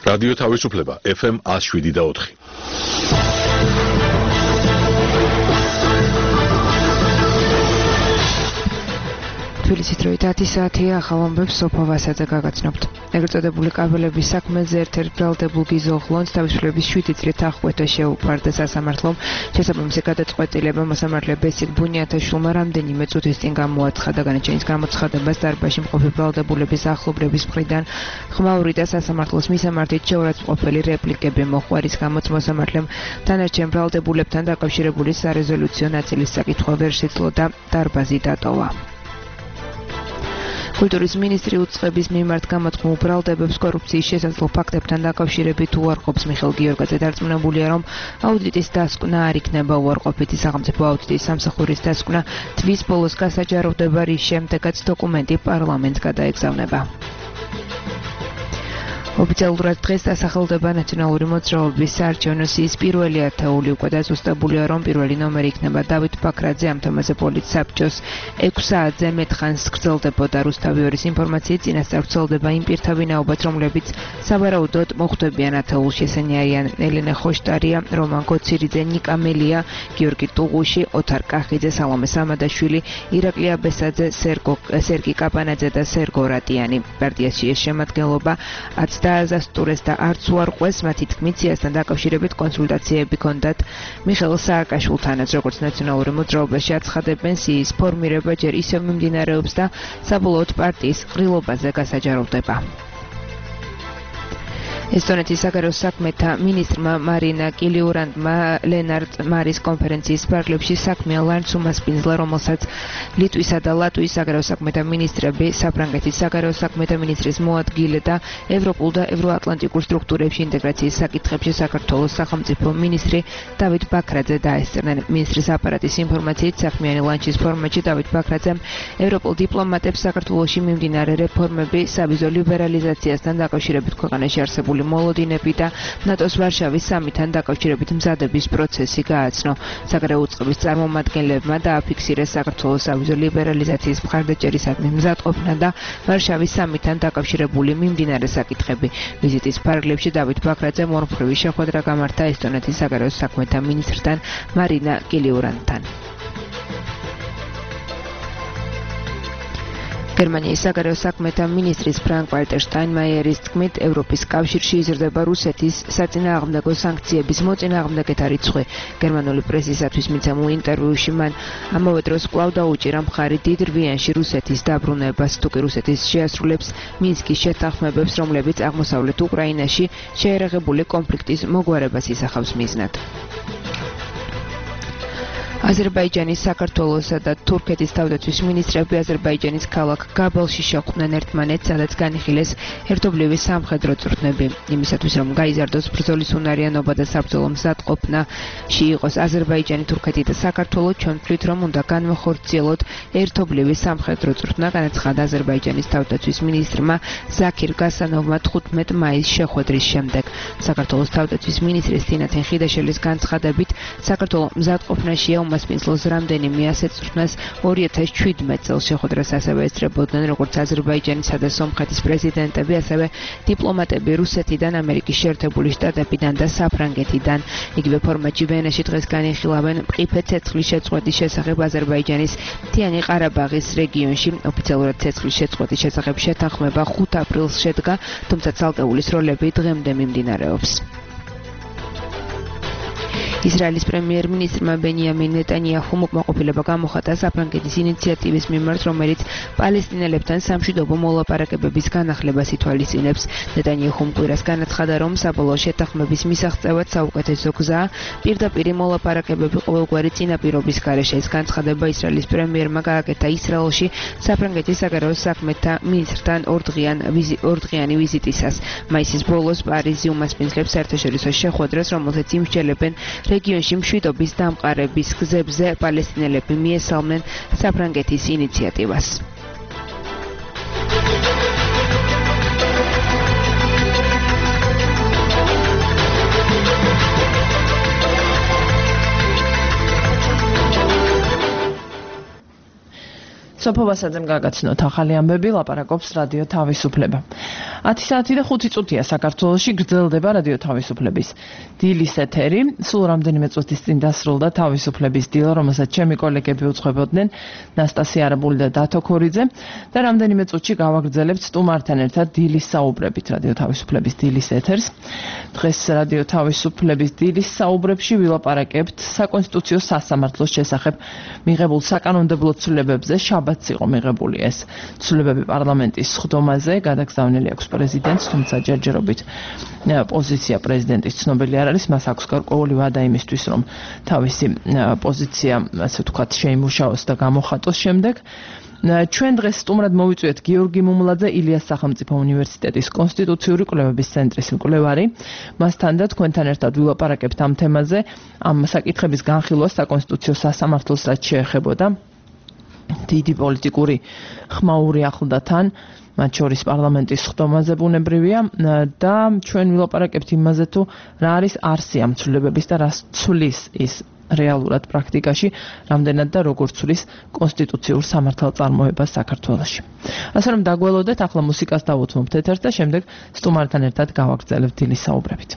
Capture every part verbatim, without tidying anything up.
რადიო თავისუფლება ეფ ემ one oh seven და four. თბილისით როით ათი საათია ახალ ამბებს სოფო ვასაძე გაგაცნობთ. ეგრეთ წოდებული კაბელების საქმეზე ერთ-ერთ ბრალდებულ გიზოღლონს თავისუფლების შვიდი წლით აღკვეთა შეუპარდა სასამართლომ. შესაბამისი გადაწყვეტილება მოსამართლე ბესიკ ბუნიათაშვილმა რამდენიმე წუთის წინ გამოაცხადა. განაჩენის გამოცხადებას დარბაზში მყოფი ბრალდებულების ახლობლების მხრიდან ხმაური და სასამართლოს მისამართით შეურაცხმყოფელი რეპლიკები მოჰყვა, რის გამოც მოსამართლემ დანარჩენ ბრალდებულებთან დაკავშირებული სარეზოლუციო ნაწილის საკითხვა ვერ შეძლო და დარბაზი დატოვა. კულტურის მინისტრი უწყების მიმართ გამოთქმულ ბრალდებებს კორუფციის შესაძლო ფაქტებთან დაკავშირებით უარყოფს. მიხეილ გიორგაძე დარწმუნებულია, რომ აუდიტის დასკვნა არ იქნება უარყოფითი. სახელმწიფო აუდიტის სამსახურის დასკვნა თვის ბოლოს გასაჯაროვდება, რის შემდეგაც დოკუმენტი პარლამენტს გადაეგზავნება. ოფიციალურად დღეს დასახელდება ნაციონალური მოძრაობის საარჩევნო სიის პირველი ათეული. უკვე დაზუსტებულია, რომ პირველი ნომერი იქნება დავით ბაქრაძე. ამ თემაზე პოლიცსაბჭოს ექვს საათზე მეტხანს გრძელდებოდა. რუსთავი ორის ინფორმაციით წინასწარ ვრცელდება იმ პირთა ვინაობაც, რომლებიც სავარაუდოდ მოხვდებიან ათეულში. ესენი არიან ელენე ხოშტარია, რომან გოცირიძე, ნიკა მელია, გიორგი ტუღუში, ოთარ კახიძე, სალომე სამადაშვილი, ირაკლი აბესაძე, სერგი კაპანაძე და სერგო რატიანი. პარტიაში ეს შემადგენლობა აზასტურეს და არც უარყვეს. მათი თქმით, სიასთან დაკავშირებით კონსულტაციები ჰქონდათ მიხეილ სააკაშვილთანაც. როგორც ნაციონალური მოძრაობაში აცხადებენ, სიის ფორმირება ჯერ ისევ მიმდინარეობს და საბოლოოდ პარტიის ყრილობაზე გასაჯაროვდება. ესტონეთის საგარეო საქმეთა მინისტრმა მარინა კილიურანდმა ლენარტ მარის კონფერენციის ფარგლებში საქმიან ლანჩს უმასპინძლა, რომელსაც ლიტვისა და ლატვიის საგარეო საქმეთა მინისტრები, საფრანგეთის საგარეო საქმეთა მინისტრის მოადგილე და ევროპულ და ევროატლანტიკურ სტრუქტურებში ინტეგრაციის საკითხებში საქართველოს სახელმწიფო მინისტრი დავით ბაქრაძე დაესწრნენ. მინისტრის აპარატის ინფორმაციით, საქმიანი ლანჩის ფორმატში დავით ბაქრაძემ ევროპულ დიპლომატებს საქართველოში მიმდინარე რეფორმები, სავიზო ლიბერალიზაციასთან დაკავშირებით ქვეყანაში არსებული მოლოდინები და ნატოს ვარშავის სამითან დაკავშირებით მზადების პროცესი გააცნო. საგარეო უწყების წარმომადგენლებმა დააფიქსირეს საქართველოს სავიზო ლიბერალიზაციის მხარდაჭერისადმი მზადყოფნა და ვარშავის სამითან დაკავშირებული მიმდინარე საკითხები. ვიზიტის ფარგლებში დავით ბაქრაძემ ორმხრივი შეხვედრა გამართა ესტონეთის საგარეო საქმეთა მინისტრთან მარინა კილიურანდთან. გერმანიის საგარეო საქმეთა მინისტრის ფრანკ ვალტერ შტაინმაიერის თქმით, ევროპის კავშირში იზრდება რუსეთის საწინააღმდეგო სანქციების მოწინააღმდეგეთა რიცხვი. გერმანული პრესისათვის მიცემულ ინტერვიუში მან ამავე დროს კვლავ დაუჭირა მხარი დიდ რვიანში რუსეთის დაბრუნებას, თუკი რუსეთის შეასრულებს მინსკის შეთანხმებებს, რომლებიც აღმოსავლეთ უკრაინაში შეერაღებული კონფლიქტის მოგვარებას ისახავს მიზნად. აზერბაიჯანის, საქართველოსა და თურქეთის თავდაცვის მინისტრები აზერბაიჯანის ქალაქ გაბალში შეხვდნენ ერთმანეთს, სადაც განიხილეს ერთობლივი სამხედრო წვრთნები. იმისათვის, რომ გაიზარდოს ბრძოლის უნარიანობა და საბრძოლო მზადყოფნაში იყოს აზერბაიჯანი, თურქეთი და საქართველო, ჩვენ ვთვლით, რომ უნდა განვახორციელოთ ერთობლივი სამხედრო წვრთნა, განაცხადა აზერბაიჯანის თავდაცვის მინისტრმა ზაქირ გასანოვმა თხუთმეტ მაისს შეხვედრის შემდეგ. საქართველოს თავდაცვის მინისტრის თინათინ ხიდაშელის განცხადებით, საქართველო მზადყოფნაშია უმასპინძლოს რამდენიმე ასეთ წვრთნას ორი ათას შვიდმეტ წელს. შეხვედრას ასევე ესწრებოდნენ როგორც აზერბაიჯანისა და სომხეთის პრეზიდენტები, ასევე დიპლომატები რუსეთიდან, ამერიკის შეერთებული შტატებიდან და საფრანგეთიდან. იგივე ფორმატში ვენაში დღეს განიხილავენ მყიფე ცეცხლის შეწყვეტის შესახებ აზერბაიჯანის მთიანი ყარაბაღის რეგიონში. ოფიციალურად ცეცხლის შეწყვეტის შესახებ შეთანხმება ხუთ აპრილს შედგა, თუმცა ცალკეული სროლები დღემდე მიმდინარეობს. ისრაელის პრემიერ-მინისტრმა ბენიამინ ნეტანიაჰუმ უკმაყოფილება გამოხატა საფრანგეთის ინიციატივის მიმართ, რომელიც პალესტინელებთან სამშვიდობო მოლაპარაკებების განახლებას ითვალისწინებს. ნეტანიაჰუმ კვირას განაცხადა, რომ საბოლოო შეთანხმების მისაღწევად საუკეთესო გზაა პირდაპირი მოლაპარაკებები ყოველგვარი წინაპირობის გარეშე. ეს განცხადება ისრაელის პრემიერმა გააკეთა ისრაელში საფრანგეთის საგარეო საქმეთა მინისტრთან ორდღიანი ვიზიტისას. მაისის ბოლოს პარიზი უმასპინძლებს საერთაშორისო შეხვედრას, რომელზეც იმსჯელებენ რეგიონში მშვიდობის დამყარების გზებზე პალესტინელები მიესალმნენ საფრანგეთის ინიციატივას. სოფო ვასაძემ გაგაცნოთ ახალი ამბები, ლაპარაკობს რადიო თავისუფლება. ათი საათი და ხუთი წუთია საქართველოში გრძელდება რადიო თავისუფლების დილის ეთერი. სულ რამდენიმე წუთის წინ დასრულდა თავისუფლების დილა, რომელსაც ჩემი კოლეგები უძღვებოდნენ, ნასტასია არაბული და დათო ქორიძე და რამდენიმე წუთში გავაგრძელებთ სტუმართან ერთად დილის საუბრებით რადიო თავისუფლების დილის ეთერს. დღეს რადიო თავისუფლების დილის საუბრებში ვილაპარაკებთ საკონსტიტუციო სასამართლოს შესახებ მიღებულ საკანონმდებლო ცვლილებებზე. შაბათს იყო მიღებული ეს ცვლილებები პარლამენტის სხდომაზე, გადაგზავნილი აქვს პრეზიდენტს, თუმცა ჯერჯერობით პოზიცია პრეზიდენტის ცნობილი არ არის, მას აქვს გარკვეული ვადა იმისთვის, რომ თავისი პოზიცია, ასე ვთქვათ, შეიმუშაოს და გამოხატოს შემდეგ. ჩვენ დღეს სტუმრად მოვიწვიეთ გიორგი მუმლაძე, ილიას სახელმწიფო უნივერსიტეტის კონსტიტუციური კვლევების ცენტრის მკვლევარი. მასთან და თქვენთან ერთად ვილაპარაკებთ ამ თემაზე, ამ საკითხების განხილვას საკონსტიტუციო სასამართლოს რაც შეეხებოდა. დიდი პოლიტიკური ხმაური ახლდა თან, მათ შორის პარლამენტის სხდომაზე ბუნებრივია და ჩვენ ვილაპარაკებთ იმაზე თუ რა არის არსი ამ ცვლილებების და რას ცვლის ის რეალურად პრაქტიკაში, რამდენად და როგორ ცვლის კონსტიტუციურ სამართალწარმოებას საქართველოში. ასე რომ დაგველოდეთ, ახლა მუსიკას დავუთმობთ ეთერს და შემდეგ სტუმართან ერთად გავაგრძელებთ დილის საუბრებით.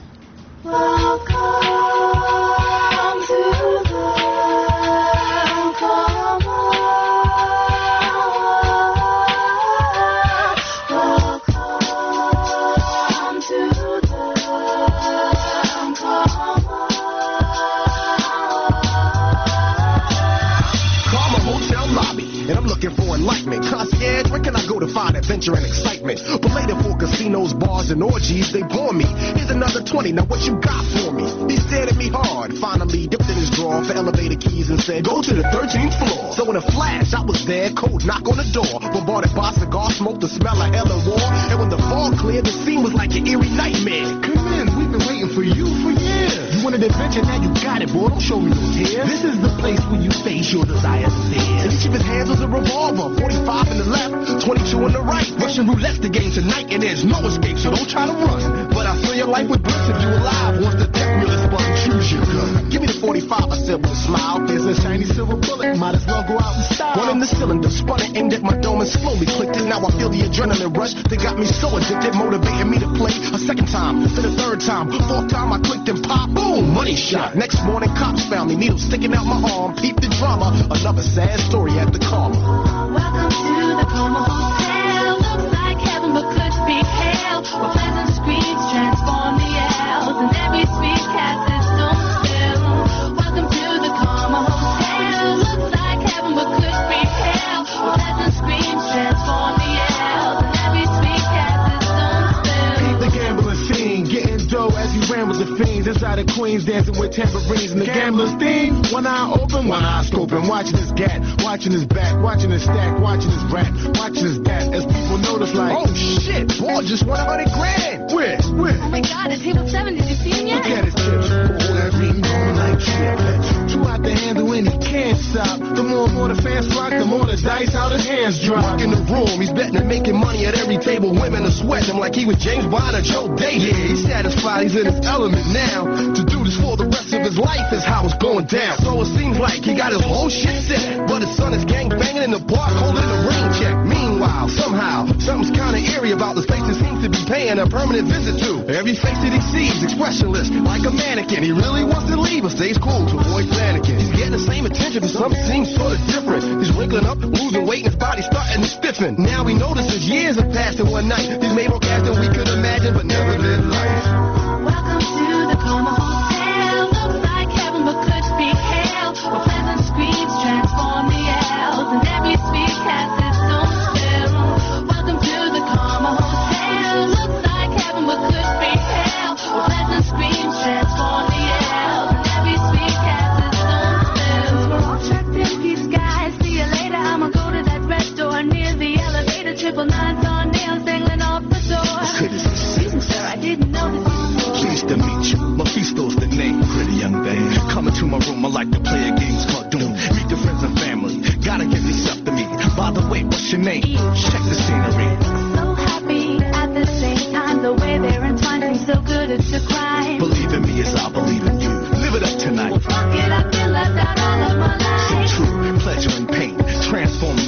Concierge, where can I go to find adventure and excitement? But later for casinos, bars, and orgies, they bore me. Here's another twenty, now what you got for me? He stared at me hard, finally dipped in his drawer for elevator keys and said, go to the thirteenth floor. So in a flash, I was there, cold knock on the door. Bombarded by cigar smoke, the smell of hell and war. And when the fog cleared, the scene was like an eerie nightmare. Come in, we've been waiting for you for years. You wanted adventure, now you got it, boy, don't show me no tears. This is the place where you face your desires and fears. And each of his hands was a revolver, forty-five in the left, twenty-two in the right. Russian roulette's the game tonight, and there's no escape, so don't try to run. But I fill your life with bliss if you alive. Once the death wheel is spun, choose your gun. Give me the forty-five, I said with a smile. There's a shiny silver bullet, might as well go out in style. One in the cylinder, spun it, aimed at my dome and slowly clicked it. Now I feel the adrenaline rush that got me so addicted, motivating me to play a second time, then a third time, fourth time I clicked and pop, boom, money shot. Next morning, cops found me, needles sticking out my arm. Peep the drama, another sad story at the Karma. Welcome to the Karma Hotel. Looks like heaven, but could be hell. Where pleasant screens transform the L's, and every sweet cat is don't spill. Welcome to the Karma Hotel. Looks like heaven, but could be hell. Where pleasant screens transform the L's, and every sweet cat is don't spill. Keep the gambling scene, getting dough as you ran with the fiends inside of Queens, dancing with tambourines and the gambler's theme. One eye open, one eye scoping, watching his gat, watching his back, watching his stack, watching his rap, watching his dat. As people notice, like, oh shit, boy, just won a hundred grand. Where? Where? Oh my God, is table seven? Did you see him yet? Look at his chips, all that ring on like shit. Too out to handle and he can't stop. The more and more the fans flock, the more the dice out his hands drop. Walk in the room, he's betting and making money at every table. Women are sweating him like he was James Bond or Joe Date. Yeah, he's satisfied, he's in his element now. To do this for the rest of his life is how it's going down. So it seems like he got his whole shit set, but his son is gang banging in the bar, holding a rain check. Meanwhile, somehow, something's kinda eerie about this place that seems to be paying a permanent visit to. Every face that he sees, expressionless, like a mannequin. He really wants to leave, but stays cool to avoid panicking. He's getting the same attention, but something seems sorta different. He's wrinkling up, losing weight, and his body's starting to stiffen. Now he notices years have passed in one night. He's made more cash than we could imagine, but never lived life. Welcome to the Karma Hotel. Looks like heaven, but could be hell. Where pleasant screens transform the L's, and every sweet cat is don't spill. Welcome to the Karma Hotel. Looks like heaven, but could be hell. Where pleasant screens transform the L's, and every sweet cat is don't spill. We're all checked in, peace guys. See you later. I'ma go to that red door near the elevator. Triple nines on nails dangling off the door. Excuse me, sir, I didn't know this before. Pleased to meet you. Mephisto's the name, pretty young thing. Coming to my room, I like to play a game called Doom. Meet the friends and family. Gotta get me stuff to meet. By the way, what's your name? Check the scenery. So happy at the same time. The way they're entwined seems so good it's a crime. Believe in me as I believe in you. Live it up tonight. Well, fuck it, I feel left out all of my life. So true, pleasure and pain. Transform love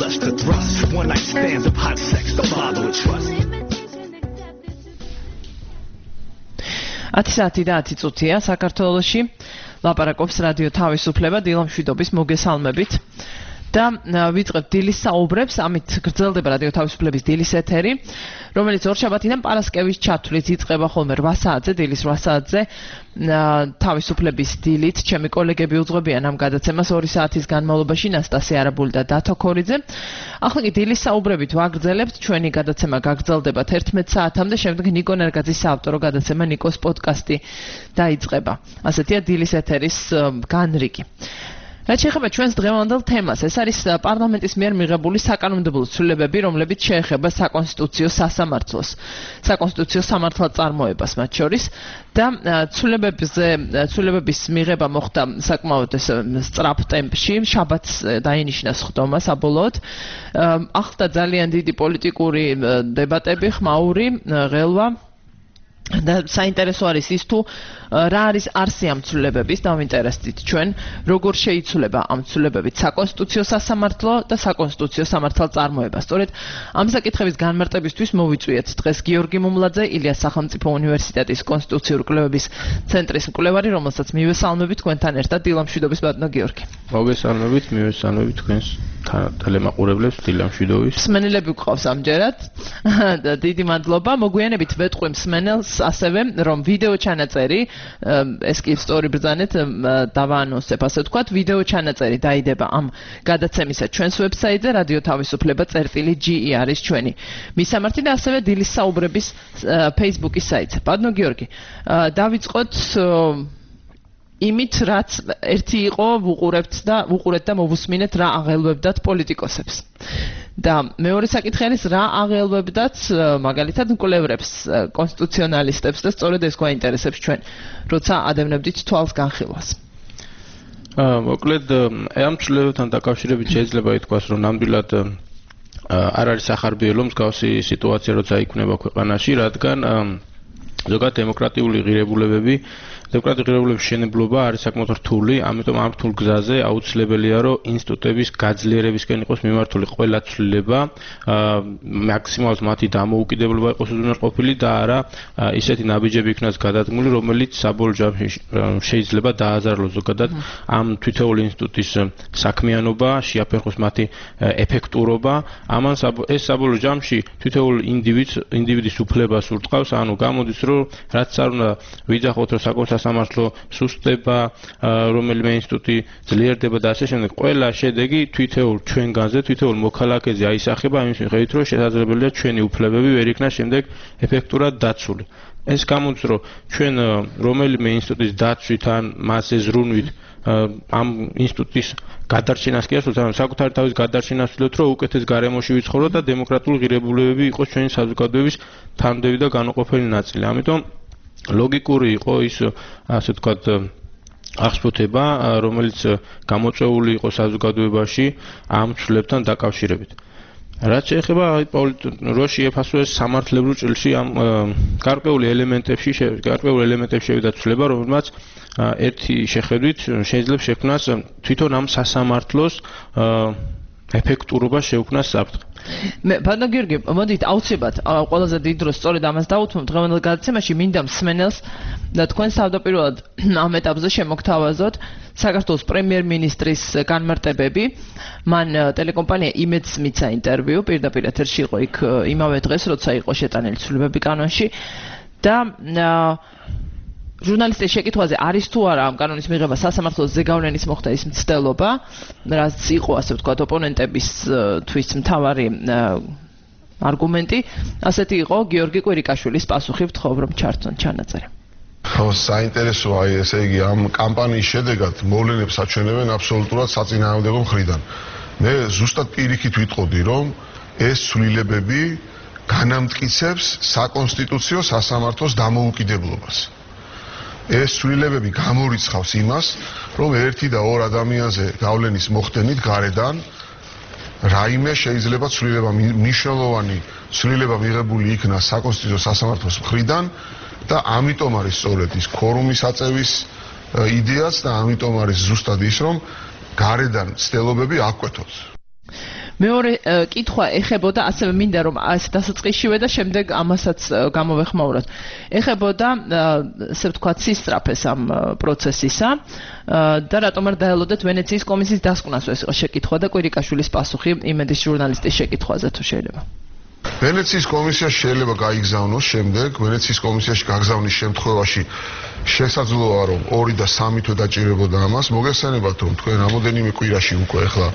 flesh to thrust. One night stands of hot sex, don't bother with trust. ათი საათი და ათი წუთია საქართველოში. ლაპარაკობს რადიო თავისუფლება დილა მშვიდობის მოგესალმებით. და ვიწყებთ დილის საუბრებს, ამით გრძელდება რადიო თავისუფლების დილის ეთერი, რომელიც ორშაბათიდან პარასკევის ჩათვლით იწყება ხოლმე რვა საათზე, დილის რვა საათზე. თავისუფლების დილით ჩემი კოლეგები უძღვებიან ამ გადაცემას ორი საათის განმავლობაში ნასტასია არაბული და დათო ქორიძე. ახლა კი დილის საუბრებით ვაგრძელებთ, ჩვენი გადაცემა გაგრძელდება თერთმეტ საათამდე, შემდეგ ნიკო ნერგაძის საავტორო გადაცემა ნიკოს პოდკასტი დაიწყება. ასეთია დილის ეთერის განრიგი. რაც შეეხება ჩვენს დღევანდელ თემას, ეს არის პარლამენტის მიერ მიღებული საკანონმდებლო ცვლილებები, რომლებიც შეეხება საკონსტიტუციო სასამართლოს, საკონსტიტუციო სამართალწარმოებას მათ შორის და ცვლილებებზე ცვლილებების მიღება მოხდა საკმაოდ სწრაფ ტემპში, შაბათს დაინიშნა სხდომა საბოლოოდ. ახლა ძალიან დიდი პოლიტიკური დებატები, ხმაური, ღელვა და საინტერესო არის ის თუ რა არის არსი ამ ცვლილებების, დავინტერესდით ჩვენ, როგორ შეიცვლება ამ ცვლილებებით საკონსტიტუციო სასამართლო და საკონსტიტუციო სამართალწარმოება. სწორედ ამ საკითხების განმარტებისთვის მოვიწვიეთ დღეს გიორგი მუმლაძე, ილიას სახელმწიფო უნივერსიტეტის კონსტიტუციური კვლევების ცენტრის მკვლევარი, რომელსაც მივესალმებით თქვენთან ერთად. დილა მშვიდობის ბატონო გიორგი. მოგესალმებით, მივესალმებით თქვენს ტელემაყურებლებს დილა მშვიდობის. მსმენელები გვყავს ამჯერად. დიდი მადლობა. მოგვიანებით ვეტყვი მსმენელს ასევე, რომ ვიდეო ჩანაწერი ეს კი სწორი ბრძანეთ დავაანონსებ, ასე ვთქვათ, ვიდეო ჩანაწერი დაიდება ამ გადაცემისა ჩვენს ვებსაიტზე რადიო თავისუფლება წერტილი ჯი ი არის ჩვენი მისამართი და ასევე დილის საუბრების Facebook-ის საიტზე. ბატონო გიორგი, დავიწყოთ იმით, რაც ერთი იყო, ვუყურებთ და ვუყურეთ და მოვუსმინეთ რა აღელვებდათ პოლიტიკოსებს. და მეორე საკითხი არის რა აღელვებდათ მაგალითად მკვლევრებს, კონსტიტუციონალისტებს და სწორედ ეს გვაინტერესებს ჩვენ, როცა ადევნებდით თვალს განხილვას. მოკლედ ამ ცვლილებებთან დაკავშირებით შეიძლება ითქვას, რომ ნამდვილად არ არის სახარბიელო მსგავსი სიტუაცია, როცა იქნება ქვეყანაში, რადგან ზოგადად დემოკრატიული ღირებულებები დემოკრატიული ღირებულების შენებლობა არის საკმაოდ რთული, ამიტომ ამ რთულ გზაზე აუცილებელია, რომ ინსტიტუტების გაძლიერებისკენ იყოს მიმართული ყველა ცვლილება, მაქსიმალურად მათი დამოუკიდებლობა იყოს უზრუნველყოფილი და არა ისეთი ნაბიჯები იქნას გადადგმული, რომელიც საბოლოო ჯამში შეიძლება დააზარალოს ზოგადად ამ თითოეული ინსტიტუტის საქმიანობა, შეაფერხოს მათი ეფექტურობა. ამან ეს საბოლოო ჯამში თითოეულ ინდივიდს ინდივიდის უფლებას ურტყავს, ანუ გამოდის, რომ რაც არ უნდა ვიძახოთ, რომ საკონსტიტუციო სამართლო სუსტდება, რომელიმე ინსტიტუტი ძლიერდება და ასე შემდეგ. ყველა შედეგი თითოეულ ჩვენგანზე, თითოეულ მოქალაქეზე აისახება იმის მიხედვით, რომ შესაძლებელია ჩვენი უფლებები ვერ იქნას შემდეგ ეფექტურად დაცული. ეს გამოდის, რომ ჩვენ რომელიმე ინსტიტუტის დაცვით ან მასზე ზრუნვით ამ ინსტიტუტის გადარჩენას კი ასულთ, ანუ საკუთარი თავის გადარჩენას ვთვლით, რომ უკეთეს გარემოში ვიცხოვროთ და დემოკრატიული ღირებულებები იყოს ჩვენი საზოგადოების თანმდევი და განუყოფელი ნაწილი. ამიტომ ლოგიკური იყო ის, ასე ვთქვათ, აღსფუთება, რომელიც გამოწვეული იყო საზოგადოებაში ამ ცვლილებებთან დაკავშირებით. რაც შეეხება რო შეეფასო ეს სამართლებრივ ჭრილში ამ გარკვეული ელემენტებში, გარკვეული ელემენტებში შევიდა ცვლილება, რომელმაც ერთი შეხედვით შეიძლება შექმნას თვითონ ამ სასამართლოს ეფექტურობა შეუქმნას საფრთხე. ბატონო გიორგი, მოდით აუცილებლად ყველაზე დიდ დროს სწორედ ამას დავუთმობ დღევანდელ გადაცემაში, მინდა მსმენელს და თქვენ თავდაპირველად ამ ეტაპზე შემოგთავაზოთ საქართველოს პრემიერ-მინისტრის განმარტებები. მან ტელეკომპანია იმედს მიცა ინტერვიუ, პირდაპირ ეთერში იყო იქ იმავე დღეს, როცა იყო შეტანილი ცვლილებები კანონში და ჟურნალისტის შეკითხვაზე არის თუ არა ამ კანონის მიღება სასამართლოს ზეგავლენის მოხდა ის მცდელობა, რაც იყო ასე ვთქვათ ოპონენტების თვის მთავარი არგუმენტი, ასეთი იყო გიორგი კვირიკაშვილის პასუხი, ვთხოვ რომ ჩართონ ჩანაწერი. ხო, საინტერესოა, ესე იგი ამ კამპანიის შედეგად მოვლენებს აჩვენებენ აბსოლუტურად საწინააღმდეგო მხრიდან. მე ზუსტად პირიქით ვიტყოდი, რომ ეს ცვლილებები განამტკიცებს საკონსტიტუციო სასამართლოს დამოუკიდებლობას. ეს ცვლილებები გამორიცხავს იმას, რომ ერთი და ორ ადამიანზე გავლენის მოხდენით გარედან რაიმე შეიძლება ცვლილება მნიშვნელოვანი ცვლილება მიღებული იქნა საკონსტიტუციო სასამართლოს მხრიდან და ამიტომ არის სწორედ ის ქორუმის აწევის იდეაც და ამიტომ არის ზუსტად ის, რომ გარედან ცდელობები აღკვეთოთ. მეორე კითხვა ეხებოდა ასევე მინდა რომ ასე დასაწყისშივე და შემდეგ ამასაც გამოვეხმაუროთ. ეხებოდა ესე ვთქვათ სისწრაფეს ამ პროცესისა და რატომ არ დაელოდეთ ვენეციის კომისიის დასკვნას ეს იყო შეკითხვა და კვირიკაშვილის პასუხი იმედის ჟურნალისტის შეკითხვაზე თუ შეიძლება. ვენეციის კომისია შეიძლება გაიგზავნოს შემდეგ, ვენეციის კომისიაში გაგზავნის შემთხვევაში შესაძლოა რომ ორი და სამი თვე დაჭირებოდა ამას. მოგესალმებათ რომ თქვენ რამოდენიმე კვირაში უკვე ახლა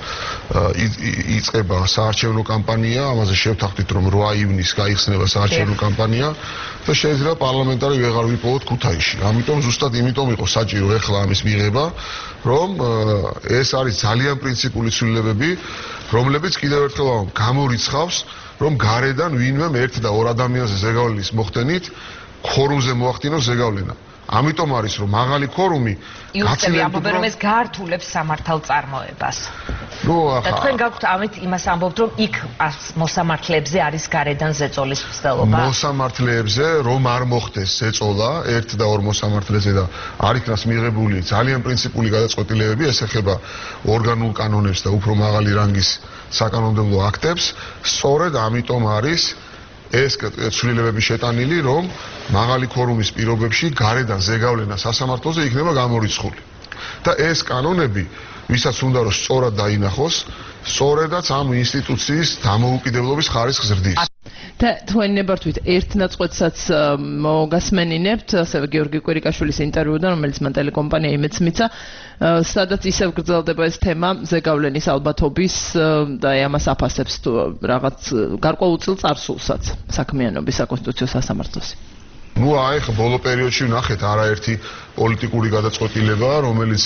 იწყება საარჩევნო კამპანია, ამაზე შევთანხმდით რომ რვა ივნისს გაიხსნება საარჩევნო კამპანია და შეიძლება პარლამენტარი ვეღარ ვიპოვოთ ქუთაისში. ამიტომ ზუსტად იმიტომ იყო საჭირო ახლა ამის მიღება, რომ ეს არის ძალიან პრინციპული ცვლილებები, რომლებიც კიდევ ერთხელ გამორიცხავს რომ გარედან ვინმე ერთ და ორ ადამიანზე ზეგავლენის მოხდენით ქორუმზე მოახდინოს ზეგავლენა. ამიტომ არის რომ მაღალი ქორუმი გაცილებით რომ ეს გაართულებს სამართალ წარმოებას. ნუ ახლა და თქვენ გაქვთ ამით იმას ამბობთ რომ იქ მოსამართლეებზე არის გარედან ზეწოლის მცდელობა. მოსამართლეებზე რომ არ მოხდეს ზეწოლა ერთ და ორ მოსამართლეზე და არ იქნას მიღებული ძალიან პრინციპული გადაწყვეტილებები, ეს ეხება ორგანულ კანონებს და უფრო მაღალი რანგის საკანონმდებლო აქტებს, სწორედ ამიტომ არის ეს ცვლილებები შეტანილი, რომ მაღალი ქორუმის პირობებში გარედან ზეგავლენა სასამართლოზე იქნება გამორიცხული. და ეს კანონები, ვისაც უნდა რომ სწორად დაინახოს, სწორედაც ამ ინსტიტუციის დამოუკიდებლობის ხარისხს ზრდის. და თქვენ ნებართვით ერთ ნაწყვეტსაც მოგასმენინებთ, ასევე გიორგი კვირიკაშვილის ინტერვიუდან, რომელიც მან ტელეკომპანია იმედს მიცა, სადაც ისევ გრძელდება ეს თემა ზეგავლენის ალბათობის და ამას აფასებს რაღაც გარკვეულ წარსულსაც საქმიანობის საკონსტიტუციო სასამართლოს. ნუ აი ხა ბოლო პერიოდში ვნახეთ არაერთი პოლიტიკური გადაწყვეტილება, რომელიც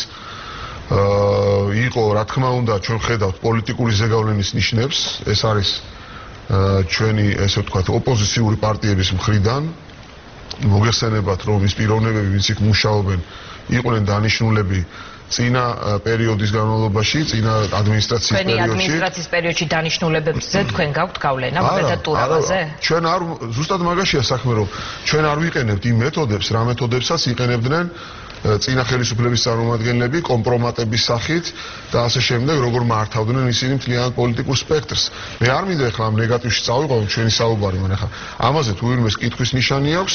იყო, რა თქმა უნდა, ჩვენ ხედავთ პოლიტიკური ზეგავლენის ნიშნებს, ეს არის ჩვენი ესე ვთქვათ ოპოზიციური პარტიების მხრიდან. მოგეხსენებათ რომ ის პიროვნებები, ვინც იქ მუშაობენ, იყვნენ დანიშნულები წინა პერიოდის განმავლობაში, წინა ადმინისტრაციის პერიოდში. თქვენი ადმინისტრაციის პერიოდში დანიშნულებებზე თქვენ გაქვთ გავლენა, მაგალითად ტურავაზე? ჩვენ არ ზუსტად მაგაშია საქმე, რომ ჩვენ არ ვიყენებთ იმ მეთოდებს, რა მეთოდებსაც იყენებდნენ წინა ხელისუფლების წარმომადგენლები კომპრომატების სახით და ასე შემდეგ, როგორ მართავდნენ ისინი მთლიანად პოლიტიკურ სპექტრს. მე არ მინდა ახლა ამ ნეგატივში წავიყვანო ჩვენი საუბარი, მაგრამ ახლა ამაზე თუ ვინმეს კითხვის ნიშანი აქვს.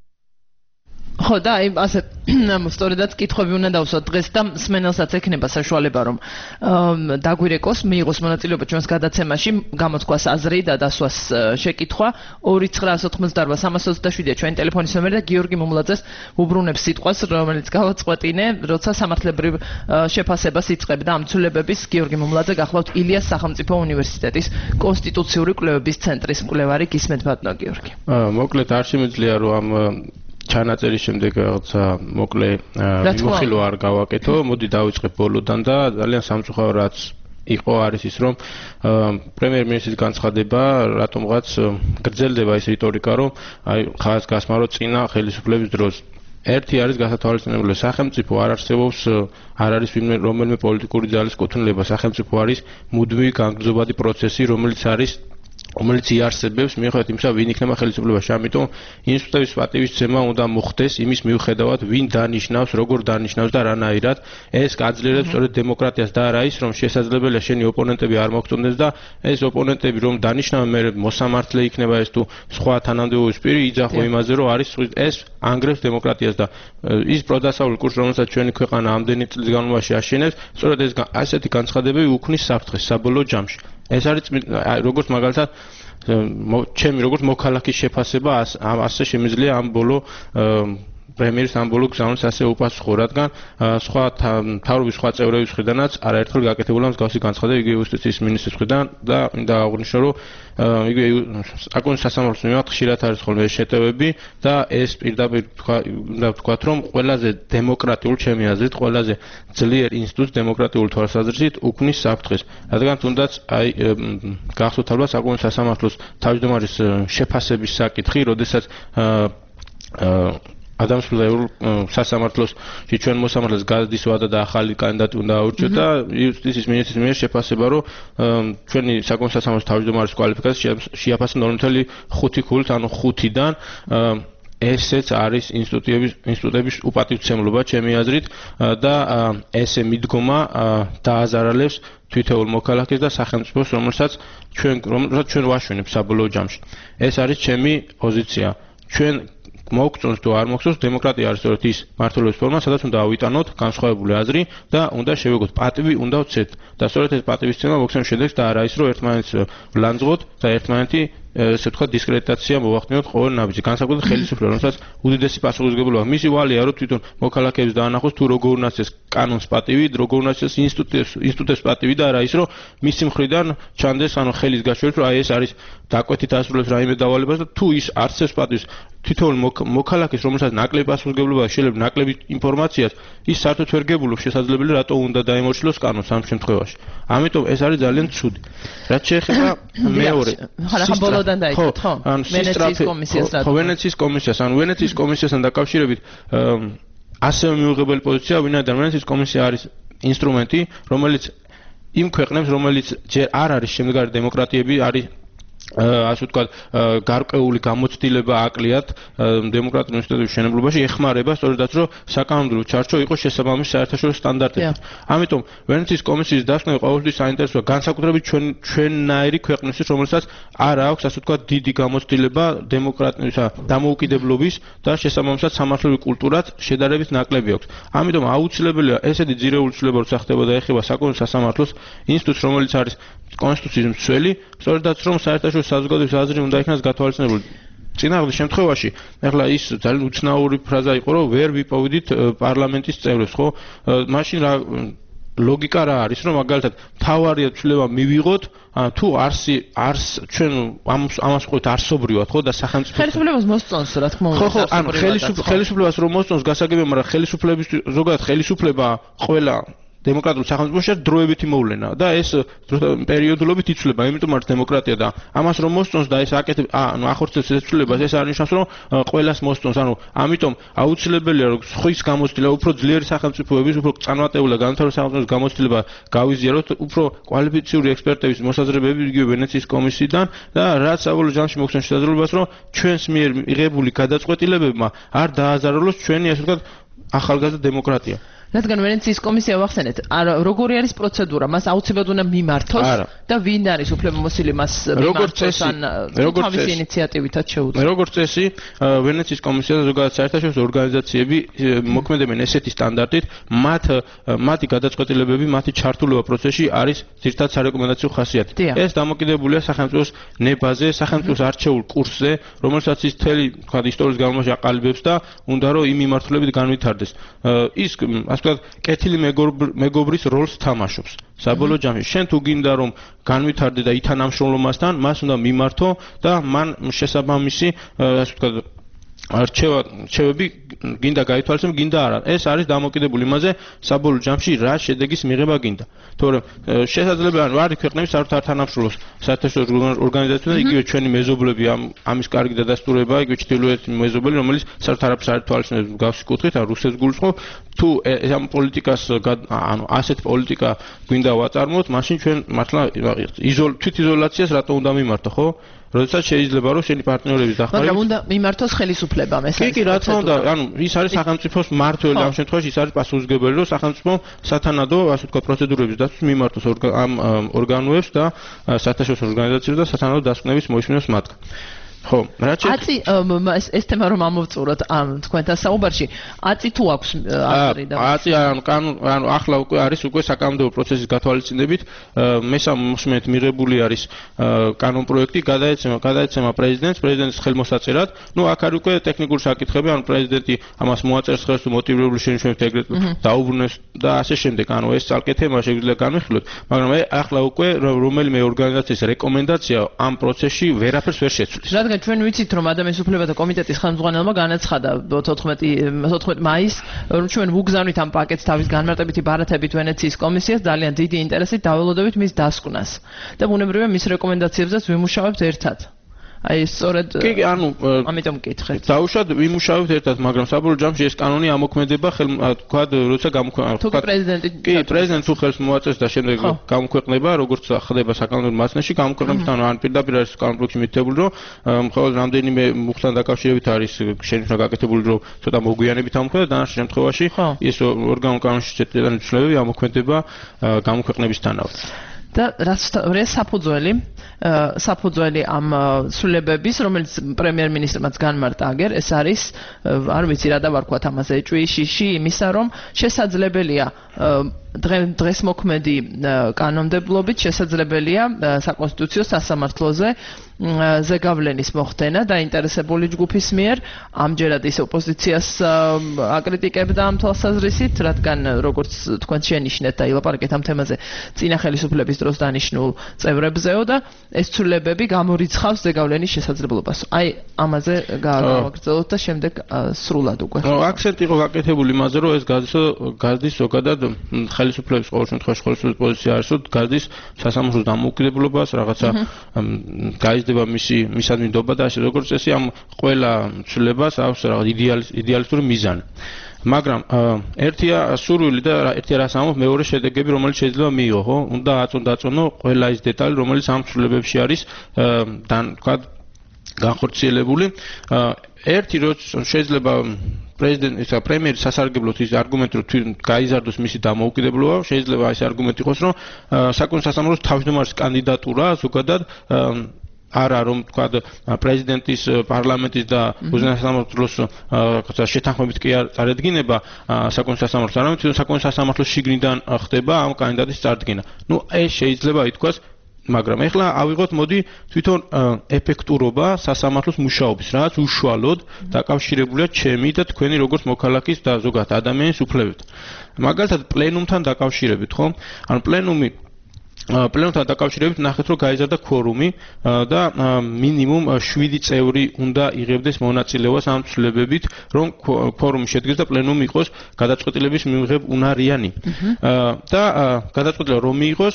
ხო და აი ასე სწორედაც კითხვები უნდა დავსვათ დღეს და მსმენელსაც ექნება საშუალება რომ დაგვირეკოს, მიიღოს მონაწილეობა ჩვენს გადაცემაში, გამოთქვას აზრი და დასვას შეკითხვა ორი ცხრა ოთხმოცდაოთხ სამას ოცდაშვიდია ჩვენი ტელეფონის ნომერი და გიორგი მომლაძეს უბრუნებს სიტყვას, რომელიც გავაწყვეტინე, როცა სამართლებრივ შეფასებას იწყებდა ამ ცვლილებების. გიორგი მომლაძე გახლავთ ილიას სახელმწიფო უნივერსიტეტის კონსტიტუციური კვლევების ცენტრის მკვლევარი. გისმენთ ბატონო გიორგი. მოკლედ არ შემიძლია რომ ამ ჩანაწერის შემდეგ რაღაცა მოკლე მიმოხილვა არ გავაკეთო. მოდი დავიწყებ ბოლოდან და ძალიან სამწუხარო რაც იყო არის ის რომ პრემიერ-მინისტრის განცხადება რატომღაც გრძელდება ეს რიტორიკა რომ აი ხაზს გასმარო წინა ხელისუფლების დროს. ერთი არის გასათვალისწინებელი, სახელმწიფო არ არსებობს, არ არის რომელიმე პოლიტიკური ძალის კუთვნილება, სახელმწიფო არის მუდმივი განგრძობადი პროცესი, რომელიც არის რომელიც იარსებებს მიუხედავად იმისა, ვინ იქნება ხელისუფლებაში. ამიტომ ინსტიტუტების პატივისცემა უნდა მოხდეს იმის მიუხედავად, ვინ დანიშნავს, როგორ დანიშნავს და რანაირად. ეს გაძლიერებს სწორედ დემოკრატიას და არა ის, რომ შესაძლებელია შენი ოპონენტები არ მოგწონდეს და ეს ოპონენტები რომ დანიშნავენ, მე მოსამართლე იქნება ეს თუ სხვა თანამდებობის პირი, იძახო იმაზე, რომ არის ეს ანგრევს დემოკრატიას და ის პროდასავლური კურსი, რომელსაც ჩვენი ქვეყანა ამდენი წლის განმავლობაში აშენებს, სწორედ ეს ასეთი განცხადებები უქმნის საფრთხეს საბოლოო ჯამში. ეს არის როგორც მაგალითად ჩემი როგორც მოქალაქის შეფასება ასე შემიძლია ამ ბოლო პრემიერის ამ ბოლო გზავნილს ასე უპასუხო, რადგან სხვა მთავრობის სხვა წევრების მხრიდანაც არაერთხელ გაკეთებულა მსგავსი განცხადება იგივე იუსტიციის მინისტრის მხრიდან და მინდა აღვნიშნო, რომ იგივე საკონსტიტუციო სასამართლოს მიმართ ხშირად არის ხოლმე ეს შეტევები და ეს პირდაპირ უნდა ვთქვათ, რომ ყველაზე დემოკრატიულ ჩემი აზრით, ყველაზე ძლიერ ინსტიტუტს დემოკრატიულ თვალსაზრისით უქმნის საფრთხეს, რადგან თუნდაც აი გახსოვთ ალბათ საკონსტიტუციო სასამართლოს თავმჯდომარის შეფასების საკითხი, როდესაც ადამიანურ სასამართლოს ჩვენ მოსამართლეს გაზდის ვადა და ახალი კანდიდატი უნდა აურჩიოთ და იუსტიციის მინისტრის მიერ შეფასება, რომ ჩვენი საკონსტიტუციო სასამართლოს თავმჯდომარის კვალიფიკაცია შეაფასა ნოლ ნული ხუთი ქულით, ანუ ხუთიდან ესეც არის ინსტიტუტების ინსტიტუტების უპატივცემლობა ჩემი აზრით და ესე მიდგომა დააზარალებს თითოეულ მოქალაქეს და სახელმწიფოს, რომელსაც ჩვენ რომელსაც ჩვენ ვაშვენებ საბოლოო ჯამში. ეს არის ჩემი პოზიცია. ჩვენ მოგწონს თუ არ მოგწონს, დემოკრატია არის სწორედ ის მართლობის ფორმა, სადაც უნდა ავიტანოთ განსხვავებული აზრი და უნდა შევეგოთ პატივი, უნდა ვცეთ. და სწორედ ეს პატივისცემა მოგცემს შედეგს და არა ის, რომ ერთმანეთს ვლანძღოთ და ერთმანეთი ესე ვთქვათ დისკრედიტაცია მოვახდინოთ ყოველ ნაბიჯზე. განსაკუთრებით ხელისუფლება, რომელსაც უდიდესი პასუხისმგებლობა აქვს. მისი ვალია რომ თვითონ მოქალაქეებს დაანახოს თუ როგორ უნდა ეს კანონს პატივი, როგორ უნდა ეს ინსტიტუტებს ინსტიტუტებს პატივი და არა ის, რომ მისი მხრიდან ჩანდეს ანუ ხელის გაშვერით, რომ აი ეს არის დაკვეთით ასრულებს რაიმე დავალებას და თუ ის არცებს პატივს თვითონ მოქალაქეს, რომელსაც ნაკლები პასუხისმგებლობა შეიძლება ნაკლები ინფორმაციას, ის საერთოდ ვერ გებულობს შესაძლებელი რატო უნდა დაემორჩილოს კანონს ამ შემთხვევაში. ამიტომ ეს არის ძალიან ცუდი. რაც შეეხება მეორე ბოლოდან დაიწყოთ, ხო? ვენეციის კომისიას რა. ხო, ვენეციის კომისიას, ანუ ვენეციის კომისიასთან დაკავშირებით ასევე მიუღებელი პოზიცია, ვინაიდან ვენეციის კომისია არის ინსტრუმენტი, რომელიც იმ ქვეყნებს, რომელიც ჯერ არ არის შემდგარი დემოკრატიები, არის ასე ვთქვათ, გარკვეული გამოცდილება აკლიათ დემოკრატიულ ინსტიტუტების მშენებლობაში ეხმარება სწორედაც რომ საკანონმდებლო ჩარჩო იყოს შესაბამის საერთაშორისო სტანდარტებთან. ამიტომ ვენეციის კომისიის დასკვნა ყოველთვის საინტერესოა განსაკუთრებით ჩვენ ჩვენნაირი ქვეყნისთვის, რომელსაც არ აქვს ასე ვთქვათ დიდი გამოცდილება დემოკრატიისა დამოუკიდებლობის და შესაბამისად სამართლური კულტურაც შედარებით ნაკლები აქვს. ამიტომ აუცილებელია ესეთი ძირეული ცვლილება როცა ხდება და ეხება საკონსულტაციო სასამართლოს ინსტიტუტს, რომელიც არის კონსტიტუციის მცველი, სწორედაც რომ საერთაშორისო საზოგადოების აზრი უნდა იქნას გათვალისწინებული. წინააღმდეგ შემთხვევაში, ეხლა ის ძალიან უცნაური ფრაზა იყო, რომ ვერ ვიპოვიდით პარლამენტის წევრებს, ხო? მაშინ რა ლოგიკა რა არის, რომ მაგალითად თავარია ცვლილება მივიღოთ, თუ არსი არს ჩვენ ამას ვყვეთ არსობრივად, ხო და სახელმწიფო ხელისუფლებას მოსწონს, რა თქმა უნდა. ხო, ხო, ანუ ხელისუფლებას რომ მოსწონს გასაგებია, მაგრამ ხელისუფლების ზოგადად ხელისუფლება ყველა დემოკრატიულ სახელმწიფოში დროებითი მოვლენა და ეს პერიოდულობით იცვლება, იმიტომ არის დემოკრატია და ამას რომ მოსწონს და ეს აკეთებს, ანუ ახორციელებს ეს ცვლილებას, ეს არ ნიშნავს რომ ყველას მოსწონს, ანუ ამიტომ აუცილებელია რომ ხის გამოცდილება, უფრო ძლიერი სახელმწიფოების, უფრო წარმატებული და განვითარებული სახელმწიფოების გამოცდილება გავიზიაროთ, უფრო კვალიფიციური ექსპერტების მოსაზრებები იგივე ვენეციის კომისიიდან და რაც საბოლოო ჯამში მოგცემს შესაძლებლობას რომ ჩვენს მიერ მიღებული გადაწყვეტილებებმა არ დააზარალოს ჩვენი ასე ვთქვათ ახალგაზრდა დემოკრატია. რადგან ვენეციის კომისია ვახსენეთ, როგორი არის პროცედურა, მას აუცილებლად უნდა მიმართოს და ვინ არის უფლებამოსილი მას მიმართოს ან თავისი ინიციატივითაც შეუძლია. როგორც წესი, ვენეციის კომისია და ზოგადად საერთაშორისო ორგანიზაციები მოქმედებენ ესეთი სტანდარტით, მათ მათი გადაწყვეტილებები, მათი ჩართულობა პროცესში არის ძირითადად სარეკომენდაციო ხასიათით. ეს დამოკიდებულია სახელმწიფოს ნებაზე, სახელმწიფოს არჩეულ კურსზე, რომელსაც ის მთელი, თქვა, ისტორიის განმავლობაში აყალიბებს და უნდა რომ იმ მიმართულებით განვითარდეს. ის ასე ვთქვათ, კეთილი მეგობრის როლს თამაშობს. საბოლოო ჯამში, შენ თუ გინდა რომ განვითარდე და ითანამშრომლო მასთან, მას უნდა მიმართო და მან შესაბამისი, ასე ვთქვათ, არჩევა რჩევები გინდა გაითვალისწინო, გინდა არა. ეს არის დამოკიდებული იმაზე, საბოლოო ჯამში რა შედეგის მიღება გინდა. თორემ შესაძლებელი არის ქვეყნების საერთოდ არ თანამშრომლობს საერთაშორისო ორგანიზაციებთან, იგივე ჩვენი მეზობლები ამ ამის კარგი დადასტურება, იგივე ჩრდილოეთის მეზობელი, რომელიც საერთოდ არაფერს არ თვალისწინებს მსგავსი კუთხით, ან რუსეთს გულისხმობ, თუ ამ პოლიტიკას, ანუ ასეთ პოლიტიკა გვინდა ვაწარმოოთ, მაშინ ჩვენ მართლა თვითიზოლაციას რატო უნდა მიმართო, ხო? როდესაც შეიძლება რომ შენი პარტნიორების დახმარებით მაგრამ უნდა მიმართოს ხელისუფლებამ ეს კი კი რა თქმა უნდა ანუ ის არის სახელმწიფოს მმართველი ამ შემთხვევაში ის არის პასუხისმგებელი რომ სახელმწიფო სათანადო ასე ვთქვათ პროცედურების დაცვას მიმართოს ამ ორგანოებს და საერთაშორისო ორგანიზაციებს და სათანადო დასკვნების მოისმინოს მათგან ხო, რაც აწი ეს თემა რომ ამოვწუროთ ამ თქვენთან საუბარში, აწი თუ აქვს ავტორი და აწი ანუ ანუ ახლა უკვე არის უკვე საკანონმდებლო პროცესის გათვალისწინებით მესამე მოსმენით მიღებული არის კანონპროექტი, გადაეცემა გადაეცემა პრეზიდენტს, პრეზიდენტის ხელმოსაწერად. ნუ აქ არის უკვე ტექნიკური საკითხები, ანუ პრეზიდენტი ამას მოაწერს ხელს თუ მოტივირებული შენიშვნებით ეგრეთ დაუბრუნებს და ასე შემდეგ. ანუ ეს ცალკე თემა შეგვიძლია განვიხილოთ, მაგრამ ახლა უკვე რომელიმე ორგანიზაციის რეკომენდაცია ამ პროცესში ვერაფერს ვერ შეცვლის. რადგან ჩვენ ვიცით რომ ადამიანის უფლებათა კომიტეტის ხელმძღვანელმა განაცხადა თოთხმეტი მაისს რომ ჩვენ ვუგზავნით ამ პაკეტს თავის განმარტებითი ბარათებით ვენეციის კომისიას ძალიან დიდი ინტერესით დაველოდებით მის დასკვნას და ბუნებრივია მის რეკომენდაციებზეც ვიმუშავებთ ერთად. აი სწორედ კი კი ანუ ამიტომ მკითხეთ. დაუშვათ ვიმუშავებთ ერთად, მაგრამ საბოლოო ჯამში ეს კანონი ამოქმედება ხელ თქვა როცა გამოქვეყნება. თუ პრეზიდენტი კი პრეზიდენტს უხელს მოაწეს და შემდეგ გამოქვეყნება, როგორც ხდება საკანონმდებლო მასშტაბში, გამოქვეყნებით ანუ ან პირდაპირ არის კანონურ პროექტში მითითებული, რომ მხოლოდ რამდენიმე მუხლთან დაკავშირებით არის შენიშვნა გაკეთებული, რომ ცოტა მოგვიანებით ამოქმედება, დანარჩენ შემთხვევაში ეს ორგანულ კანონში შეტანილი ცვლილებები ამოქმედება გამოქვეყნებისთანავე. და რაც საფუძველი საფუძველი ამ ცვლილებების, რომელიც პრემიერ-მინისტრმაც განმარტა აგერ, ეს არის არ ვიცი რა დავარქვათ ამაზე ჭვიშიში იმისა, რომ შესაძლებელია დღეს მოქმედი კანონმდებლობით შესაძლებელია საკონსტიტუციო სასამართლოზე ზეგავლენის მოხდენა დაინტერესებული ჯგუფის მიერ. ამჯერად ის ოპოზიციას აკრიტიკებდა ამ თვალსაზრისით, რადგან როგორც თქვენ შენიშნეთ და ილაპარაკეთ ამ თემაზე წინა ხელისუფლების დროს დანიშნულ წევრებზეო და ეს ცვლილებები გამორიცხავს ზეგავლენის შესაძლებლობას. აი ამაზე გავაგრძელოთ და შემდეგ სრულად უკვე. აქცენტი იყო გაკეთებული იმაზე, რომ ეს გადის ზოგადად ხელისუფლების ყოველ შემთხვევაში ხელისუფლების პოზიცია არსებობს, გადის სასამართლოს დამოუკიდებლობას, რაღაცა გაიზრდება მისი მისადმი ნდობა და ასე როგორც წესი ამ ყველა ცვლილებას აქვს რაღაც იდეალისტური მიზანი. მაგრამ ერთია სურვილი და ერთია რას ამბობ, მეორე შედეგები, რომელიც შეიძლება მიიღო, ხო? უნდა აწონდაწონო ყველა ის დეტალი, რომელიც ამ ცვლილებებში არის და თქვა განხორციელებული. ერთი როც შეიძლება პრეზიდენტი ისა პრემიერი სასარგებლოდ ის არგუმენტი რომ თვითონ გაიზარდოს მისი დამოუკიდებლობა, შეიძლება ეს არგუმენტი იყოს, რომ საკონსტიტუციო სასამართლოს თავმჯდომარის კანდიდატურა ზოგადად არა რომ თქვა პრეზიდენტის პარლამენტის და უზენაეს სასამართლოს შეთანხმებით კი არ წარედგინება საკონსტიტუციო სასამართლოს, არამედ თვითონ საკონსტიტუციო სასამართლოს შიგნიდან ხდება ამ კანდიდატის წარდგენა. ნუ ეს შეიძლება ითქვას, მაგრამ ეხლა ავიღოთ მოდი თვითონ ეფექტურობა სასამართლოს მუშაობის, რაც უშუალოდ დაკავშირებულია ჩემი და თქვენი როგორც მოქალაქის და ზოგადად ადამიანის უფლებებით. მაგალითად პლენუმთან დაკავშირებით, ხო? ანუ პლენუმი პლენუმთან დაკავშირებით ნახეთ რომ გაიზარდა ქორუმი და მინიმუმ შვიდი წევრი უნდა იღებდეს მონაწილეობას ამ ცვლილებებით, რომ ქორუმი შედგეს და პლენუმი იყოს გადაწყვეტილების მიღებ უნარიანი. და გადაწყვეტილება რომ მიიღოს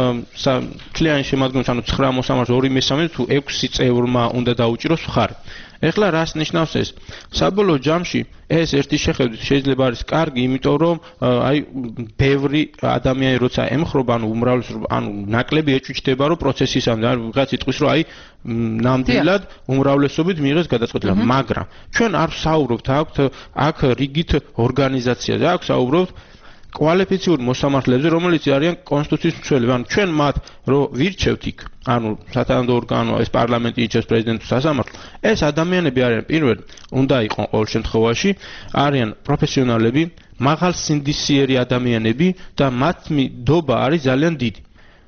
მთლიანი შემადგენლობის ანუ ცხრა მოსამართლეს ორი მესამე თუ ექვსი წევრმა უნდა დაუჭიროს მხარი. ეხლა რას ნიშნავს ეს? საბოლოო ჯამში ეს ერთი შეხედვით შეიძლება არის კარგი, იმიტომ რომ აი ბევრი ადამიანი როცა ემხრობა, ანუ უმრავლესობა, ანუ ნაკლები ეჭვიჭდება, რომ პროცესისამდე, ანუ ვიღაც იტყვის, რომ აი ნამდვილად უმრავლესობით მიიღეს გადაწყვეტილება, მაგრამ ჩვენ არ ვსაუბრობთ აქვთ აქ რიგით ორგანიზაციაზე, აქ ვსაუბრობთ კვალიფიციური მოსამართლეებზე, რომელიც არიან კონსტიტუციის მცველები. ანუ ჩვენ მათ რო ვირჩევთ იქ, ანუ სათანადო ორგანო, ეს პარლამენტი ირჩევს პრეზიდენტს სასამართლო, ეს ადამიანები არიან პირველ უნდა იყვნენ ყოველ შემთხვევაში, არიან პროფესიონალები, მაღალსინდისიერი ადამიანები და მათ მიდობა არის ძალიან დიდი.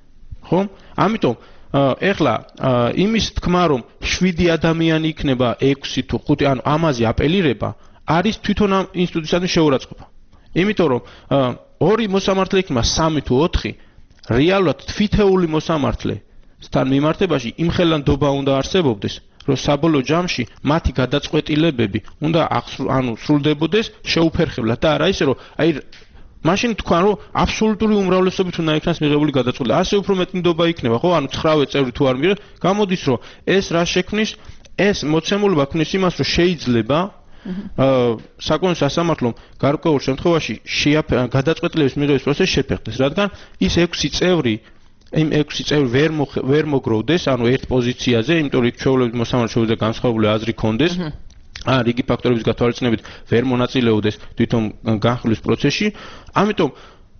ხო? ამიტომ ეხლა იმის თქმა, რომ შვიდი ადამიანი იქნება ექვსი თუ ხუთი, ანუ ამაზე აპელირება არის თვითონ ამ ინსტიტუციასთან შეურაცხყოფა. იმიტომ რომ ორი მოსამართლე იქნება სამი თუ ოთხი, რეალურად თვითეული მოსამართლესთან მიმართებაში იმხელანდობა უნდა არსებობდეს, რომ საბოლოო ჯამში მათი გადაწყვეტილებები უნდა ანუ სრულდებოდეს შეუფერხებლად და არა ისე რომ აი მაშინ თქვა რომ აბსოლუტური უმრავლესობით უნდა იქნას მიღებული გადაწყვეტილება. ასე უფრო მეტი ნდობა იქნება, ხო? ანუ ცხრა წევრი თუ არ მიიღებს, გამოდის რომ ეს რა შექმნის, ეს მოცემულობა ქმნის იმას, რომ შეიძლება საკონსტიტუციო სასამართლომ გარკვეულ შემთხვევაში გადაწყვეტილების მიღების პროცესი შეფერხდეს, რადგან ის ექვსი წევრი იმ ექვსი წევრი ვერ ვერ მოგროვდეს, ანუ ერთ პოზიციაზე, იმიტომ რომ ჩვეულებრივ მოსამართლეს შეუძლია განსხვავებული აზრი ქონდეს. ან რიგი ფაქტორების გათვალისწინებით ვერ მონაწილეობდეს თვითონ განხილვის პროცესში. ამიტომ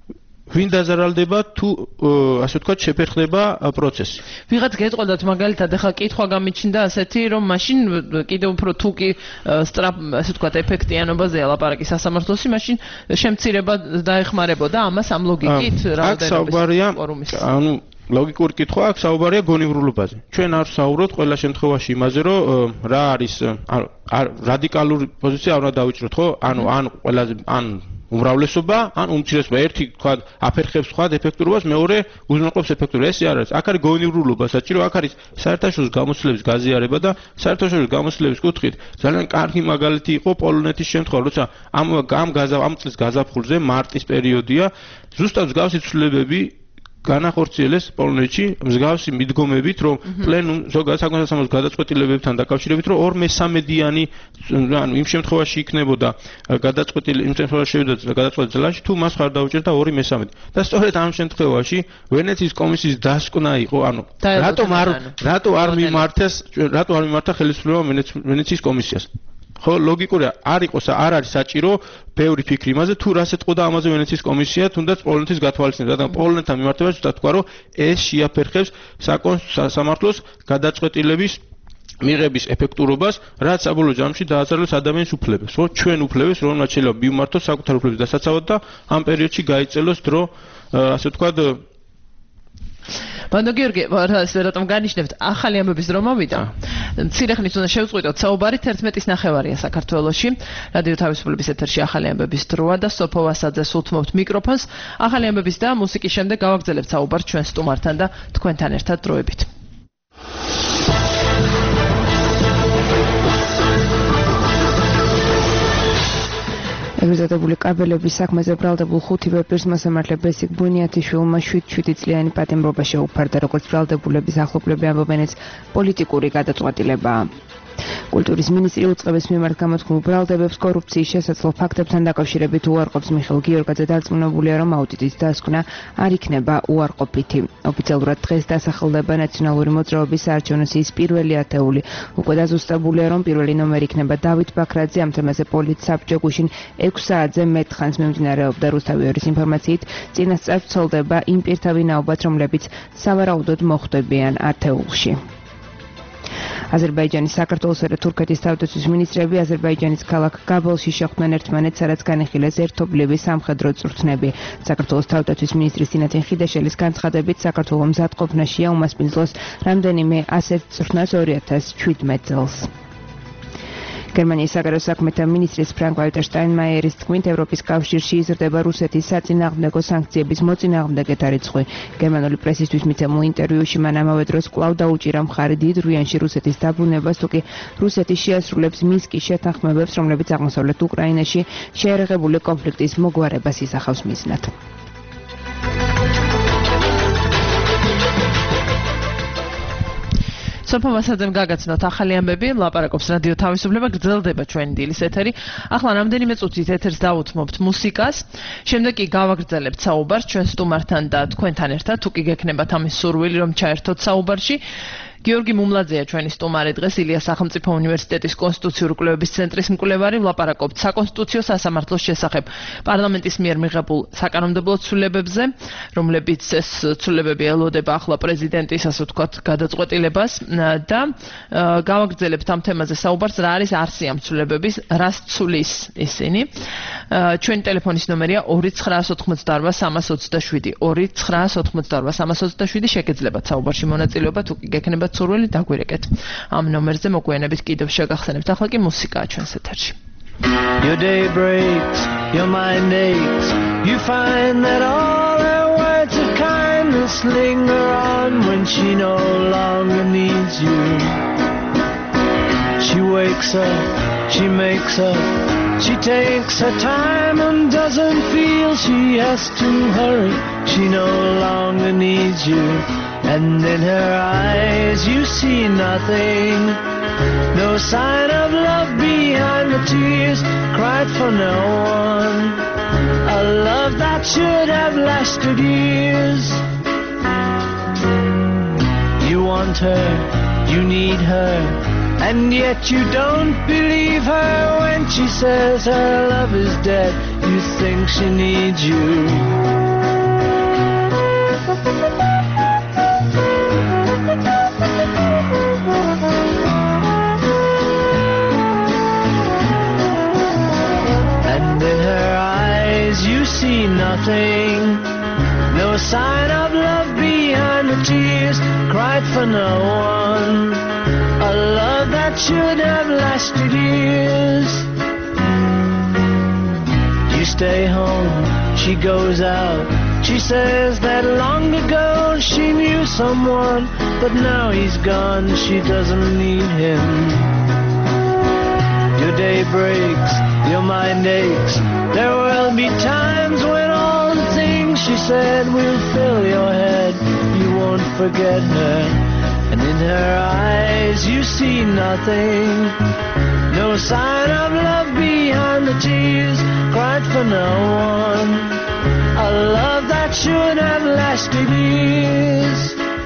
ვინ დაზარალდება თუ ასე ვთქვათ შეფერხდება პროცესი. ვიღაც გეტყოდათ მაგალითად ახლა კითხვა გამიჩნდა ასეთი რომ მაშინ კიდევ უფრო თუ კი სტრაპ ასე ვთქვათ ეფექტიანობაზე ლაპარაკი სასამართლოსი, მაშინ შემცირება დაეხმარებოდა ამას ამ ლოგიკით რაოდენობის ფორუმის. ანუ ლოგიკური კითხვა აქ საუბარია გონივრულობაზე. ჩვენ არ ვსაუბრობთ ყველა შემთხვევაში იმაზე, რომ რა არის რადიკალური პოზიცია არ უნდა დავიჭროთ, ხო? ანუ ან ყველაზე ან უმრავლესობა, ან უმცირესობა. ერთი თქვა აფერხებს სხვა ეფექტურობას, მეორე უზრუნველყოფს ეფექტურობას. ეს არ არის. აქ არის გონივრულობა საჭირო, აქ არის საერთაშორისო გამოცდილების გაზიარება და საერთაშორისო გამოცდილების კუთხით ძალიან კარგი მაგალითი იყო პოლონეთის შემთხვევა, როცა ამ ამ ამ წლის გაზაფხულზე მარტის პერიოდია, ზუსტად მსგავსი ცვლილებები განახორციელეს პოლონეთში მსგავსი მიდგომებით, რომ პლენუმ ზოგადად საკონსულტაციო გადაწყვეტილებებთან დაკავშირებით, რომ ორ მესამედიანი ანუ იმ შემთხვევაში იქნებოდა გადაწყვეტილი იმ შემთხვევაში შევიდა გადაწყვეტილ ძალაში, თუ მას ხარ დაუჭერდა ორი მესამედი. და სწორედ ამ შემთხვევაში ვენეციის კომისიის დასკვნა იყო, ანუ რატომ არ რატო არ მიმართეს, რატო არ მიმართა ხელისუფლება ვენეციის კომისიას? ხო, ლოგიკურია, არ იყოს არ არის საჭირო ბევრი ფიქრი იმაზე, თუ რას ეთყოდა ამაზე ვენეციის კომისია, თუნდაც პოლონეთის გათვალისწინებით, რადგან პოლონეთთან მიმართებაში თქვა, რომ ეს შეაფერხებს საკონსულტაციო გადაწყვეტილების მიღების ეფექტურობას, რაც საბოლოო ჯამში დააძლევს ადამიანის უფლებებს, ხო, ჩვენ უფლებებს, რომელმაც შეიძლება მივმართოს საკუთარ უფლებების დასაცავად და ამ პერიოდში გაიწელოს დრო, ასე ვთქვათ, ბანდო გიორგი, რატომ განიშნებთ ახალი ამბების დრო მოვიდა? მცირე ხნის უნდა შევწყვიტოთ საუბარი თერთმეტის ნახევარია საქართველოში. რადიო თავისუფლების ეთერში ახალი ამბების დროა და სოფო ვასაძეს უთმობთ მიკროფონს. ახალი ამბების და მუსიკის შემდეგ გავაგრძელებთ საუბარს ჩვენ სტუმართან და თქვენთან ერთად დროებით. ეგრეზადებული კაბელების საქმეზე ბრალდებულ ხუთივე პირს მოსამართლე ბესიკ ბუნიათიშვილმა შვიდ-შვიდი წლიანი პატიმრობა შეუფარდა, როგორც ბრალდებულების ახლობლები ამბობენ, ეს პოლიტიკური გადაწყვეტილებაა. კულტურის მინისტრი უწყების მიმართ გამოთქმულ ბრალდებებს კორუფციის შესაძლო ფაქტებთან დაკავშირებით უარყოფს. მიხეილ გიორგაძე დარწმუნებულია, რომ აუდიტის დასკვნა არ იქნება უარყოფითი. ოფიციალურად დღეს დასახელდება ნაციონალური მოძრაობის საარჩევნო სიის პირველი ათეული. უკვე დაზუსტებულია, რომ პირველი ნომერი იქნება დავით ბაქრაძე. ამ თემაზე პოლიცსაბჭო გუშინ ექვს საათზე მეტხანს მიმდინარეობდა. რუსთავიორის ინფორმაციით, წინასწარ ვრცელდება იმ პირთა ვინაობაც, რომლებიც სავარაუდოდ მოხვდებიან ათეულში. აზერბაიჯანის, საქართველოსა და თურქეთის თავდაცვის მინისტრები აზერბაიჯანის ქალაქ გაბელში შეხვდნენ ერთმანეთს, სადაც განიხილეს ერთობლივი სამხედრო წვრთნები. საქართველოს თავდაცვის მინისტრის სინათინ ხიდაშელის განცხადებით, საქართველოს მზადყოფნაშია უმასპინძლოს რამდენიმე ასეთ წვრთნას ორი ათას შვიდმეტ წელს. გერმანიის საგარეო საქმეთა მინისტრის ფრანკ-ვალტერ შტაინმაიერის თქმით, ევროპის კავშირში იზრდება რუსეთის საწინააღმდეგო სანქციების მოწინააღმდეგეთა რიცხვი. გერმანული პრესისთვის მიცემულ ინტერვიუში მან ამავე დროს კვლავ დაუჭირა მხარი დიდ რუიანში რუსეთის დაბრუნებას, თუკი რუსეთი შეასრულებს მინსკის შეთანხმებებს, რომლებიც აღმოსავლეთ უკრაინაში შეერაღებული კონფლიქტის მოგვარებას ისახავს მიზნად. სოფო ვასაძემ გაგაცნოთ ახალი ამბები, ლაპარაკობს რადიო თავისუფლება, გრძელდება ჩვენი დილის ეთერი. ახლა რამდენიმე წუთით ეთერს დავუთმობთ მუსიკას, შემდეგ კი გავაგრძელებთ საუბარს ჩვენ სტუმართან და თქვენთან ერთად, თუ კი გექნებათ ამის სურვილი, რომ ჩაერთოთ საუბარში. გიორგი მუმლაძეა ჩვენი სტუმარი დღეს, ილიას სახელმწიფო უნივერსიტეტის კონსტიტუციური კვლევების ცენტრის მკვლევარი. ვლაპარაკობთ საკონსტიტუციო სასამართლოს შესახებ პარლამენტის მიერ მიღებულ საკანონმდებლო ცვლილებებზე, რომლებიც ეს ცვლილებები ელოდება ახლა პრეზიდენტის, ასე ვთქვათ, გადაწყვეტილებას და გავაგრძელებთ ამ თემაზე საუბარს, რა არის არსი ამ ცვლილებების, რას ცვლის ისინი. ჩვენი ტელეფონის ნომერია ორი ცხრაასი ოცდაორბა სამას ოცდაშვიდი, ორი ცხრაასი ოცდაორბა სამას ოცდაშვიდი, შეგეძლებათ საუბარში მონაწილეობა, თუ კი გექნებათ სურვილი, დაგვირეკეთ. ამ ნომერზე მოგვიანებით კიდევ შეგახსენებთ. ახლა კი მუსიკაა ჩვენს ეთერში. Your day breaks, your mind aches. You find that all her words of kindness linger on when she no longer needs you. She wakes up, she makes up, she takes her time and doesn't feel she has to hurry. She no longer needs you. And in her eyes you see nothing, no sign of love behind the tears cried for no one, a love that should have lasted years. You want her, you need her, and yet you don't believe her when she says her love is dead. You think she needs you. And in her eyes you see nothing, no sign of love behind the tears cried for no one, a love that should have lasted years. You stay home, she goes out. She says that long ago she knew someone, but now he's gone, she doesn't need him. Your day breaks, your mind aches. There will be times when all the things she said will fill your head. You won't forget her, and in her eyes you see nothing. No sign of love behind the tears cried for no one. A love that should have lasted years.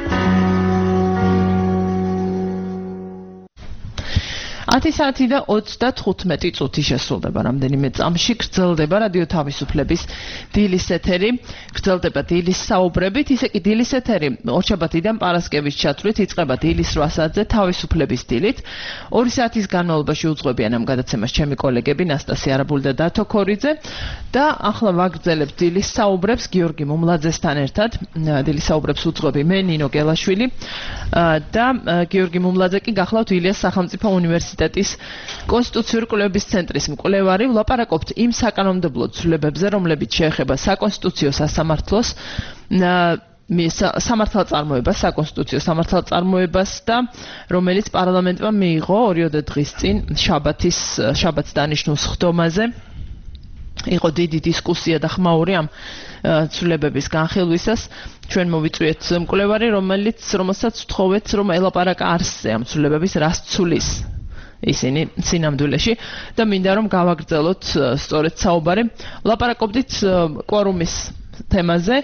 ათი საათი და ოცდათხუთმეტი წუთი შესრულდება რამდენიმე წამში გრძელდება რადიო თავისუფლების დილის ეთერი გრძელდება დილის საუბრებით ისე კი დილის ეთერი ორშაბათიდან პარასკევის ჩათვლით იწყება დილის რვა საათზე თავისუფლების დილით ორი საათის განმავლობაში უძღვებიან ამ გადაცემას ჩემი კოლეგები ნასტასია არაბული და დათო ქორიძე და ახლა ვაგრძელებთ დილის საუბრებს გიორგი მუმლაძესთან ერთად დილის საუბრებს უძღვები მე ნინო გელაშვილი და გიორგი მუმლაძე კი გახლავთ ილიას სახელმწიფო უნივერსიტეტის კონსტიტუციური კვლევების ცენტრის მკვლევარი ვლაპარაკობთ იმ საკანონმდებლო ცვლილებებზე რომლებიც შეეხება საკონსტიტუციო სასამართლოს სამართალწარმოებას საკონსტიტუციო სამართალწარმოებას და რომელიც პარლამენტმა მიიღო ორიოდე დღის წინ შაბათის შაბათს დანიშნულ სხდომაზე იყო დიდი დისკუსია და ხმაური ამ ცვლილებების განხილვისას ჩვენ მოვიწვიეთ მკვლევარი რომელიც რომელსაც ვთხოვეთ რომ ელაპარაკა არსზე ამ ცვლილებების რას ცვლის ისინი სინამდვილეში და მინდა რომ გავაგრძელოთ სწორედ საუბარი ვლაპარაკობდით კვორუმის თემაზე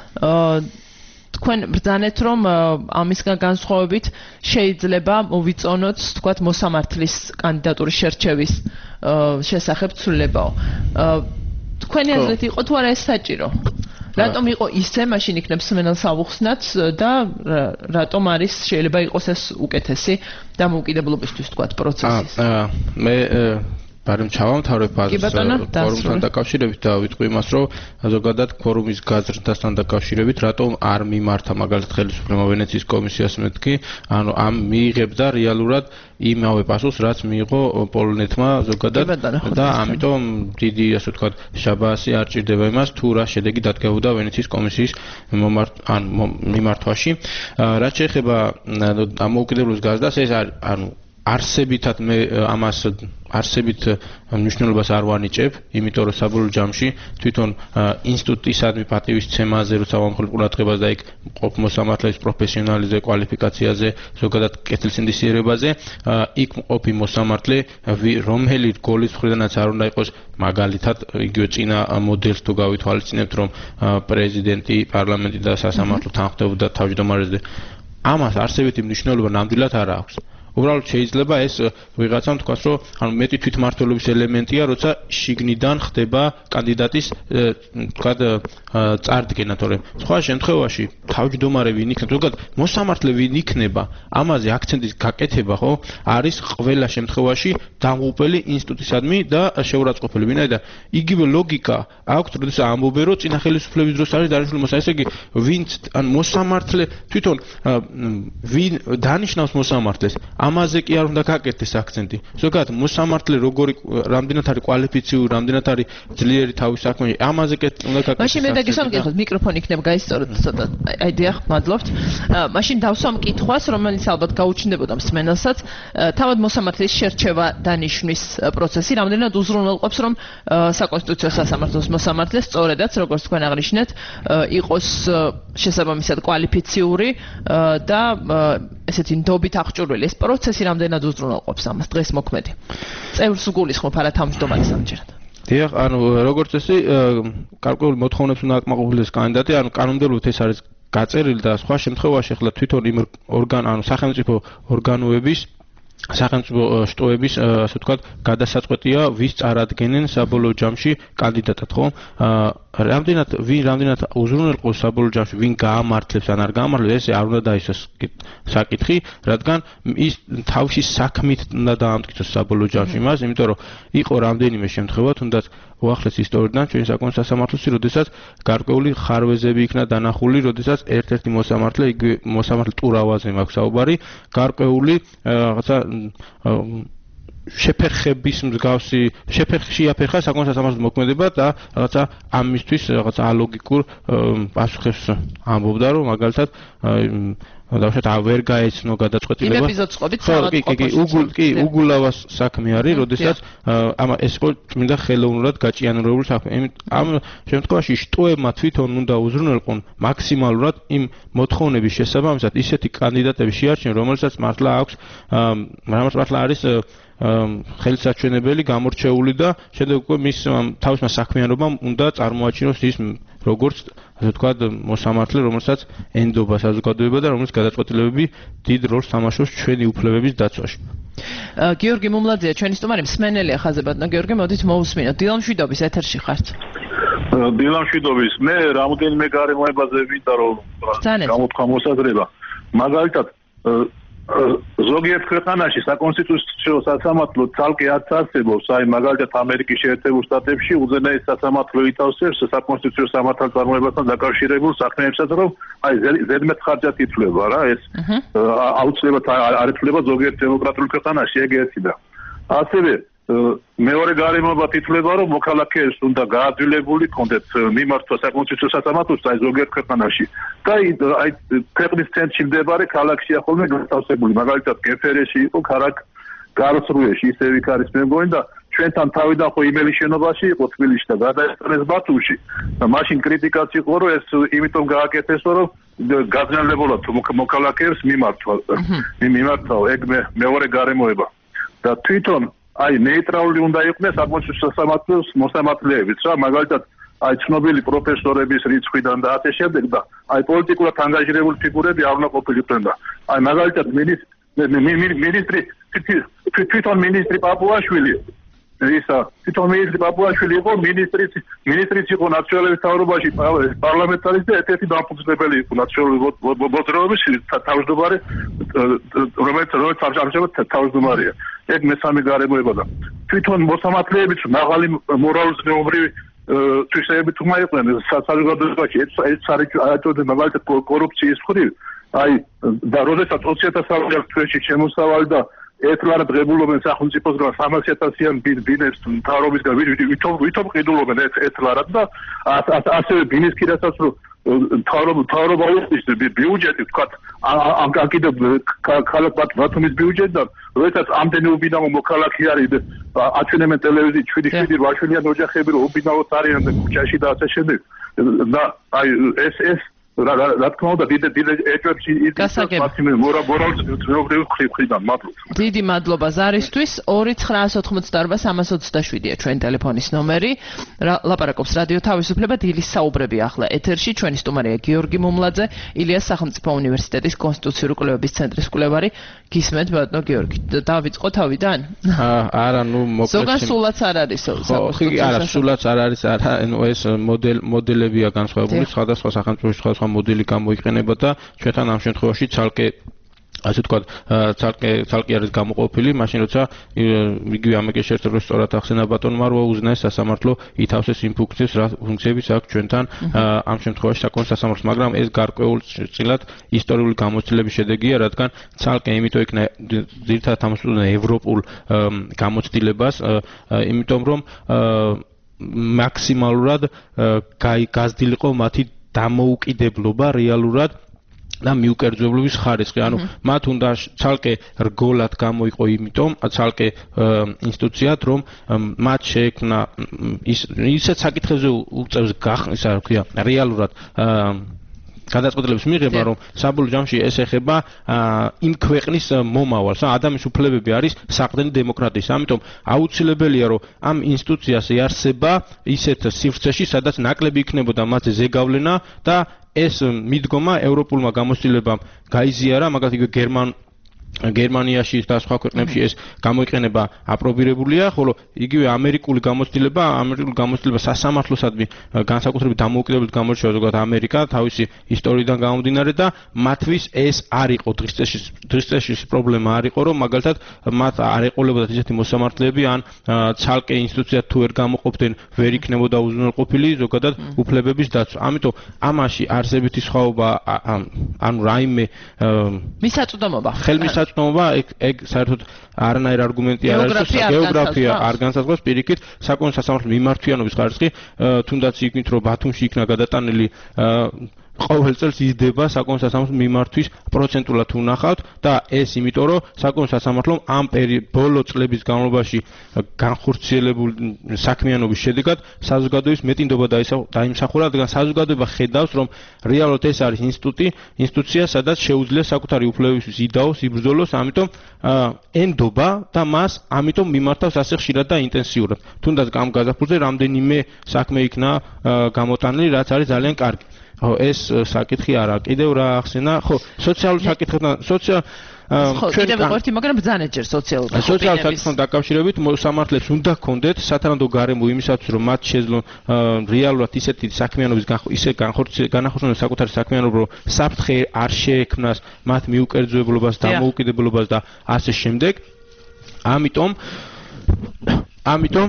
თქვენ ბრძანეთ რომ ამისგან განსხვავებით შეიძლება მოვიწონოთ თქვათ მოსამართლის კანდიდატურის შერჩევის შესახებ ცვლილებაო თქვენი აზრით იყო თუ არა ეს საჭირო რატომ იყო ისე მაშინ იქნებ სმენელს ავუხსნათ და რატომ არის შეიძლება იყოს ეს უკეთესი დამოუკიდებლობისთვის თქვათ პროცესის მე ბარემ ჩავამთავრებ კვორუმთან დაკავშირებით და ვიტყვი იმას რომ ზოგადად კვორუმის გაზრდასთან დაკავშირებით რატომ არ მიმართა მაგალითად ხელისუფლება ვენეციის კომისიას მეთქი ანუ ამ მიიღებდა რეალურად იმავე პასუხს რაც მიიღო პოლონეთმა ზოგადად და ამიტომ დიდი ასე ვთქვათ შაბასი არ ჭირდება იმას თუ რა შედეგი დადგებოდა ვენეციის კომისიის მიმართვაში რაც შეეხება დამოუკიდებლობის გაზრდას ეს ანუ არსებითად მე ამას არსებით მნიშვნელობას არ ვანიჭებ, იმიტომ რომ საბოლოო ჯამში თვითონ ინსტიტუტისადმი პატივისცემაზე, როცა ვამხილებ ყურადღებას და იქ ყოფ მოსამართლეების პროფესიონალიზმზე, კვალიფიკაციაზე, ზოგადად კეთილსინდისიერებაზე, იქ მყოფი მოსამართლე, რომელი რგოლის მხრიდანაც არ უნდა იყოს, მაგალითად, იგივე წინა მოდელს თუ გავითვალისწინებთ, რომ პრეზიდენტი, პარლამენტი და სასამართლო თანხმდებოდა თავმჯდომარეზე, ამას არსებითი მნიშვნელობა ნამდვილად არ აქვს. უბრალოდ შეიძლება ეს ვიღაცამ თქვას რომ ანუ მეტი თვითმმართველობის ელემენტია როცა შიგნიდან ხდება კანდიდატის თქვა წარდგენა თორემ სხვა შემთხვევაში თავმჯდომარე ვინ იქნება ზოგადად მოსამართლე ვინ იქნება ამაზე აქცენტის გაკეთება ხო არის ყველა შემთხვევაში დამღუპელი ინსტიტუტისადმი და შეურაცხყოფელი ვინაიდან იგივე ლოგიკა აქვს როდესაც ამბობენ რომ წინა ხელისუფლების დროს არის დანიშნული მოსამართლე ესე იგი ვინც ან მოსამართლე თვითონ ვინ დანიშნავს მოსამართლეს ამაზე კი არ უნდა გაკეთდეს აქცენტი. ზოგადად მოსამართლე როგორი რამდენად არის კვალიფიციური, რამდენად არის ძლიერი თავის საქმეში, ამაზე კი უნდა გაკეთდეს. მაშინ მე დაგისვამ კითხოთ, მიკროფონი იქნება გაისწოროთ ცოტა. აი დიახ, მადლობთ. მაშინ დავსვამ კითხვას, რომელიც ალბათ გაუჩნდებოდა მსმენელსაც, თავად მოსამართლის შერჩევა დანიშნვის პროცესი რამდენად უზრუნველყოფს, რომ საკონსტიტუციო სასამართლოს მოსამართლე სწორედაც, როგორც თქვენ აღნიშნეთ, იყოს შესაბამისად კვალიფიციური და ესეთი ნდობით აღჭურვილი ეს პროცესი რამდენად უზრუნველყოფს ამას დღეს მოქმედი. წევრს უგულისხმობ არა თავმჯდომარის ამჯერად. დიახ, ანუ როგორც წესი, გარკვეული მოთხოვნებს უნდა აკმაყოფილდეს კანდიდატი, ანუ კანონმდებლობით ეს არის გაწერილი და სხვა შემთხვევაში ახლა თვითონ იმ ორგან, ანუ სახელმწიფო ორგანოების სახელმწიფო შტოების ასე ვთქვათ გადასაწყვეტია ვის წარადგენენ საბოლოო ჯამში კანდიდატად ხო რამდენად ვინ რამდენად უზრუნველყოფს საბოლოო ჯამში ვინ გაამართლებს ან არ გაამართლებს ესე არ უნდა დაისვას საკითხი რადგან ის თავისი საქმით უნდა დაამტკიცოს საბოლოო ჯამში მას იმიტომ რომ იყო რამდენიმე შემთხვევა თუნდაც უახლეს ისტორიიდან ჩვენი საკონსტიტუციო სასამართლოში როდესაც გარკვეული ხარვეზები იქნა დანახული როდესაც ერთ-ერთი მოსამართლე იგივე მოსამართლე ტურავაზე მაქვს საუბარი გარკვეული რაღაცა შეფერხების მსგავსი შეფერხში აფერხა საკონსტიტუციო სასამართლოს მოქმედება და რაღაცა ამისთვის რაღაცა ალოგიკურ პასუხებს ამბობდა რომ მაგალითად დავშოთ ვერ გაეცნო გადაწყვეტილება. იმ ეპიზოდს ყოფით საავადმყოფოში. უგულ კი უგულავას საქმე არის, როდესაც ამა ეს იყო წმინდა ხელოვნურად გაჭიანურებული საქმე. ამ შემთხვევაში შტოებმა თვითონ უნდა უზრუნველყონ მაქსიმალურად იმ მოთხოვნების შესაბამისად ისეთი კანდიდატები შეარჩიონ, რომელსაც მართლა აქვს რომელსაც მართლა არის ხელსაჩვენებელი, გამორჩეული და შემდეგ უკვე მის თავისმა საქმიანობამ უნდა წარმოაჩინოს ის როგორც ასე ვთქვათ მოსამართლე, რომელსაც ენდობა საზოგადოება და რომელიც გადაწყვეტილებები დიდ როლს თამაშობს ჩვენი უფლებების დაცვაში. გიორგი მუმლაძეა ჩვენი სტუმარი, მსმენელია ხაზებადნა. გიორგი, მოდით მოусმინოთ. დილა მშვიდობის ეთერში ხართ. დილა მშვიდობის. მე რამოდენიმე გარემოებაზე ვიტა რომ გამოთქვა მოსაზრება. მაგალითად ზოგიერთ ქვეყანაში საკონსტიტუციო სასამართლო ცალკე არც არსებობს, აი მაგალითად ამერიკის შეერთებულ შტატებში უზენაეს სასამართლო ითავსებს საკონსტიტუციო სამართალ წარმოებასთან დაკავშირებულ საქმეებსაც, რომ აი ზედმეტ ხარჯად ითვლება რა, ეს აუცილებლად არ ითვლება ზოგიერთ დემოკრატიულ ქვეყანაში, ეგ ერთი და ასევე მეორე გარემოება ითვლება, რომ მოქალაქეებს უნდა გააძვილებული კონდეთ მიმართვა საკონსტიტუციო სასამართლოს აი ზოგიერთ ქვეყანაში. და აი ქვეყნის ცენტრში მდებარე ქალაქშია ხოლმე განთავსებული, მაგალითად გეფერეში იყო, ქალაქ კარლსრუეში, ისევ იქ არის მე მგონი და ჩვენთან თავიდან ხო იმელის შენობაში იყო თბილისში და გადაესწრეს ბათუმში. და მაშინ კრიტიკაც იყო, რომ ეს იმიტომ გააკეთეს, რომ გაძნელებულად მოქალაქეებს მიმართვა. მიმართვა, ეგ მეორე გარემოება. და თვითონ აი ნეიტრალური უნდა იყვნენ საკონსტიტუციო სასამართლოს მოსამართლეებიც რა, მაგალითად აი ცნობილი პროფესორების რიცხვიდან და ასე შემდეგ და აი პოლიტიკურად ანგაჟირებული ფიგურები არ უნდა ყოფილიყვნენ და აი მაგალითად მინისტრი თვითონ მინისტრი პაპუაშვილი ისა თვითონ მინისტრი პაპუაშვილი იყო მინისტრიც მინისტრიც იყო ნაციონალურ მთავრობაში პარლამენტარის და ერთ-ერთი დამფუძნებელი იყო ნაციონალური მოძრაობის თავმჯდომარე რომელიც რომელიც ამჟამად თავმჯდომარეა. ეგ მესამე გარემოება და თვითონ მოსამართლეებიც მაღალი მორალურ-ზნეობრივი თვისებებით უნდა იყვნენ საზოგადოებაში, ეს საერთოდ მაგალითად კორუფციის მხრივ, აი და როდესაც ოცი ათასი თვეში შემოსავალი და ერთლარად ღებულობენ სახელმწიფოსგან სამასი ათასიან ბინებს მთავრობისგან ვითომ ვითომ ყიდულობენ ერთლარად და ასევე ბინის კიდასაც რომ მთავრობა უხდის ბიუჯეტი ვთქვათ ამ კიდევ ქალაქ ბათუმის ბიუჯეტიდან როდესაც ამდენი უბინავო მოქალაქე არის აჩვენებენ ტელევიზიით შვიდი შვიდი რვაშვენიანი ოჯახები რომ უბინავოთ არიან ქუჩაში და ასე შემდეგ და აი ეს ეს რა რა თქმა უნდა დიდ დიდ ეჭვებში ის მორალ-ზნეობრივი ხრივიდან მადლობა. დიდი მადლობა ზარისთვის. ორი ცხრაას ოთხმოცდაარბა სამას ოცდაშვიდია ჩვენ ტელეფონის ნომერი. ლაპარაკობს რადიო თავისუფლება, დილის საუბრები ახლა ეთერში. ჩვენი სტუმარია გიორგი მუმლაძე, ილიას სახელმწიფო უნივერსიტეტის კონსტიტუციური კვლევების centris კვლევარი. გისმენთ ბატონო გიორგი. დავიწყო თავიდან? არა, ნუ მოკლედ. ზოგან სულაც არ არის საკონსტიტუციო. არა, სულაც არ არის, არა, ანუ ეს მოდელ მოდელებია განსხვავებული სხვადასხვა სახელმწიფოში სხვადასხვა მოდელი გამოიყენება და ჩვენთან ამ შემთხვევაში ცალკე ასე ვთქვათ ცალკე ცალკე არის გამოყოფილი, მაშინ როცა იგივე ამერიკის შეერთებულ სწორად ახსენა ბატონმა რომ უზნაეს სასამართლო ითავსეს იმ ფუნქციებს, რა ფუნქციებიც აქვს ჩვენთან ამ შემთხვევაში საკონსტიტუციო სასამართლოს, მაგრამ ეს გარკვეულწილად ისტორიული გამოცდილების შედეგია, რადგან ცალკე იმიტომ იქნა ძირითადად ამოსულნა ევროპულ გამოცდილებას, იმიტომ რომ მაქსიმალურად გაზრდილიყო მათი დამოუკიდებლობა რეალურად და მიუკერძებლობის ხარისხი. ანუ მათ უნდა ცალკე რგოლად გამოიყო იმიტომ, ცალკე ინსტიტუციად, რომ მათ შეექმნა ის ისეთ საკითხებზე უწევს ისა რა ქვია, რეალურად გადაწყვეტილების მიღება, რომ საბოლოო ჯამში ეს ეხება იმ ქვეყნის მომავალს. ადამიანის უფლებები არის საყრდენი დემოკრატიის. ამიტომ აუცილებელია, რომ ამ ინსტიტუციას ეარსება ისეთ სივრცეში, სადაც ნაკლები იქნებოდა მათზე ზეგავლენა და ეს მიდგომა ევროპულმა გამოცდილებამ გაიზიარა, მაგალითად გერმან გერმანიაში და სხვა ქვეყნებში ეს გამოიყენება აპრობირებულია, ხოლო იგივე ამერიკული გამოცდილება, ამერიკული გამოცდილება სასამართლოსადმი განსაკუთრებით დამოუკიდებლად გამოირჩევა ზოგადად ამერიკა თავისი ისტორიიდან გამომდინარე და მათთვის ეს არ იყო დღის წესში დღის წესში პრობლემა არ იყო, რომ მაგალითად მათ არ ეყოლებოდათ ისეთი მოსამართლეები ან ცალკე ინსტიტუცია თუ ვერ გამოყოფდნენ, ვერ იქნებოდა უზრუნველყოფილი ზოგადად უფლებების დაცვა. ამიტომ ამაში არსებითი სხვაობა ანუ რაიმე მისაწვდომობა ხელმისაწვდომობა ეგ საერთოდ არანაირ არგუმენტი არ არის, გეოგრაფია არ განსაზღვრავს პირიქით საკონსტიტუციო სასამართლოს მიმართვიანობის ხარისხი, თუნდაც იქნით რომ ბათუმში იქნა გადატანილი ყოველ წელს იზრდება საკონსულტაციო სასამართლოს მიმართვის პროცენტულად უნახავთ და ეს იმიტომ რომ საკონსულტაციო სასამართლომ ამ ბოლო წლების განმავლობაში განხორციელებული საქმიანობის შედეგად საზოგადოების მეტინდობა დაიმსახურა, რადგან საზოგადოება ხედავს რომ რეალურად ეს არის ინსტიტუტი, ინსტიტუცია, სადაც შეუძლია საკუთარი უფლებებისთვის იდაოს, იბრძოლოს, ამიტომ ენდობა და მას ამიტომ მიმართავს ასე ხშირად და ინტენსიურად. თუნდაც ამ გაზაფხულზე რამდენიმე საქმე იქნა გამოტანილი, რაც არის ძალიან კარგი. ხო, ეს საკითხი არა. კიდევ რა ახსენა? ხო, სოციალური საკითხებთან, სოციალ ხო, კიდევ ვიყავით, მაგრამ ბრძანეთ ჯერ სოციალურ სოციალურ საკითხთან დაკავშირებით მოსამართლებს უნდა ჰქონდეთ სათანადო გარემო იმისათვის, რომ მათ შეძლონ რეალურად ისეთი საქმიანობის ისე განახორციელონ საკუთარი საქმიანობა, რომ საფრთხე არ შეექმნას მათ მიუკერძოებლობას, დამოუკიდებლობას და ასე შემდეგ. ამიტომ ამიტომ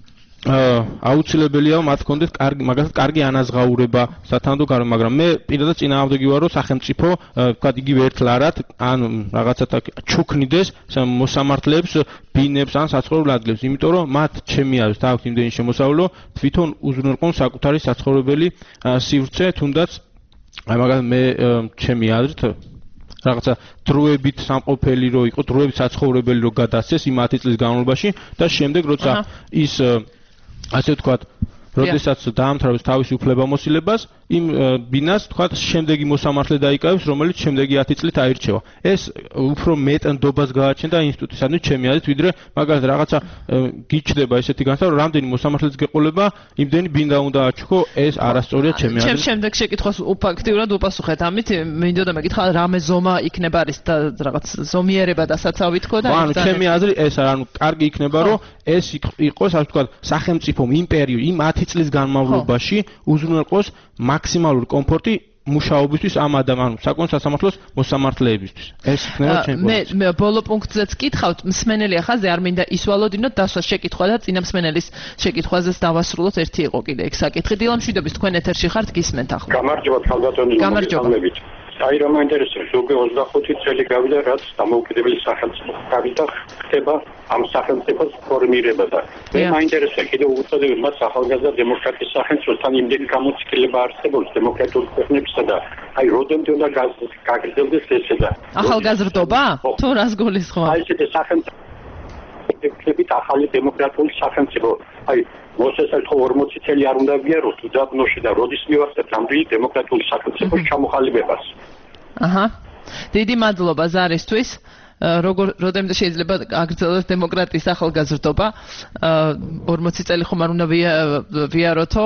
აუცილებელია მათ ჰქონდეთ კარგი, მაგალითად, კარგი ანაზღაურება სათანადო გარემო, მაგრამ მე პირადად წინააღმდეგი ვარ, რომ სახელმწიფო, ვთქვათ, იგივე ერთლარად ან რაღაცათა ჩუქნიდეს მოსამართლეებს, ბინებს ან საცხოვრებელ ადგილებს, იმიტომ რომ მათ ჩემი აზრით აქვს იმდენი შემოსავლო, თვითონ უზრუნველყონ საკუთარი საცხოვრებელი სივრცე, თუნდაც აი მაგალითად მე ჩემი აზრით რაღაცა დროებით სამყოფელი რო იყო, დროებით საცხოვრებელი რო გადასცეს იმ ათი წლის განმავლობაში და შემდეგ როცა ის ასე ვთქვათ, როდესაც დაამთავრებს თავის უფლებამოსილებას, იმ ბინას ვთქვათ, შემდეგი მოსამართლე დაიკავებს, რომელიც შემდეგი ათი წლით აირჩევა. ეს უფრო მეტ ნდობას გააჩენდა ინსტიტუტისადმი, ჩემი აზრით, ვიდრე მაგალითად რაღაცა გიჩდება ესეთი განსხვავება, რომ რამდენი მოსამართლეც გეყოლება, იმდენი ბინდა უნდა აჩუქო, ეს არასწორია ჩემი აზრით. ჩემ შემდეგ შეკითხვას ფაქტიურად უპასუხეთ. ამით მინდოდა მეკითხა, რამე ზომა იქნება არის და რაღაც ზომიერება და საცავი თქო და ანუ ჩემი აზრით ეს არა, ანუ კარგი იქნება, რომ ეს იყოს, ასე ვთქვათ, სახელმწიფომ იმ პერიოდ, იმ ათი წლის განმავლობაში უზრუნველყოს მაქსიმალური კომფორტი მუშაობისთვის ამ ადამიანს, საკონსულტაციო სასამართლოს მოსამართლეებისთვის. ეს იქნება ჩემი პოზიცია. მე ბოლო პუნქტზეც კითხავთ, მსმენელი ახაზე არ მინდა ისვალოდინოთ დასვა შეკითხვა და წინა მსმენელის შეკითხვაზეც დავასრულოთ, ერთი იყო კიდე ეგ საკითხი. დილამშვიდობის, თქვენ ეთერში ხართ, გისმენთ ახლა. გამარჯობა, ხალბატონი. გამარჯობა. აი რომ მაინტერესებს, ზოგი ოცდახუთი წელი გავიდა, რაც დამოუკიდებელი სახელმწიფო გავიდა, ხდება ამ სახელმწიფოს ფორმირება და მე მაინტერესებს კიდევ უწოდებენ მას ახალგაზრდა დემოკრატიის სახელმწიფოსთან იმდენი გამოცდილება არსებობს დემოკრატიულ ქვეყნებსა და აი როდემდე უნდა გაგრძელდეს ესე და ახალგაზრდობა? თუ რას გულისხმობ? აი ეს სახელმწიფო ახალი დემოკრატიული სახელმწიფო აი მოსესალ ორმოცი წელი არ უნდა ვიაროთ უდაბნოში და როდის მივახცევთ ამდენი დემოკრატიული სახელმწიფოს ჩამოყალიბებას. აჰა. დიდი მადლობა ზარისთვის. როგორ როდემდე შეიძლება აგრძელოს დემოკრატიის ახალგაზრდობა? ორმოცი წელი ხომ არ უნდა ვიაროთო?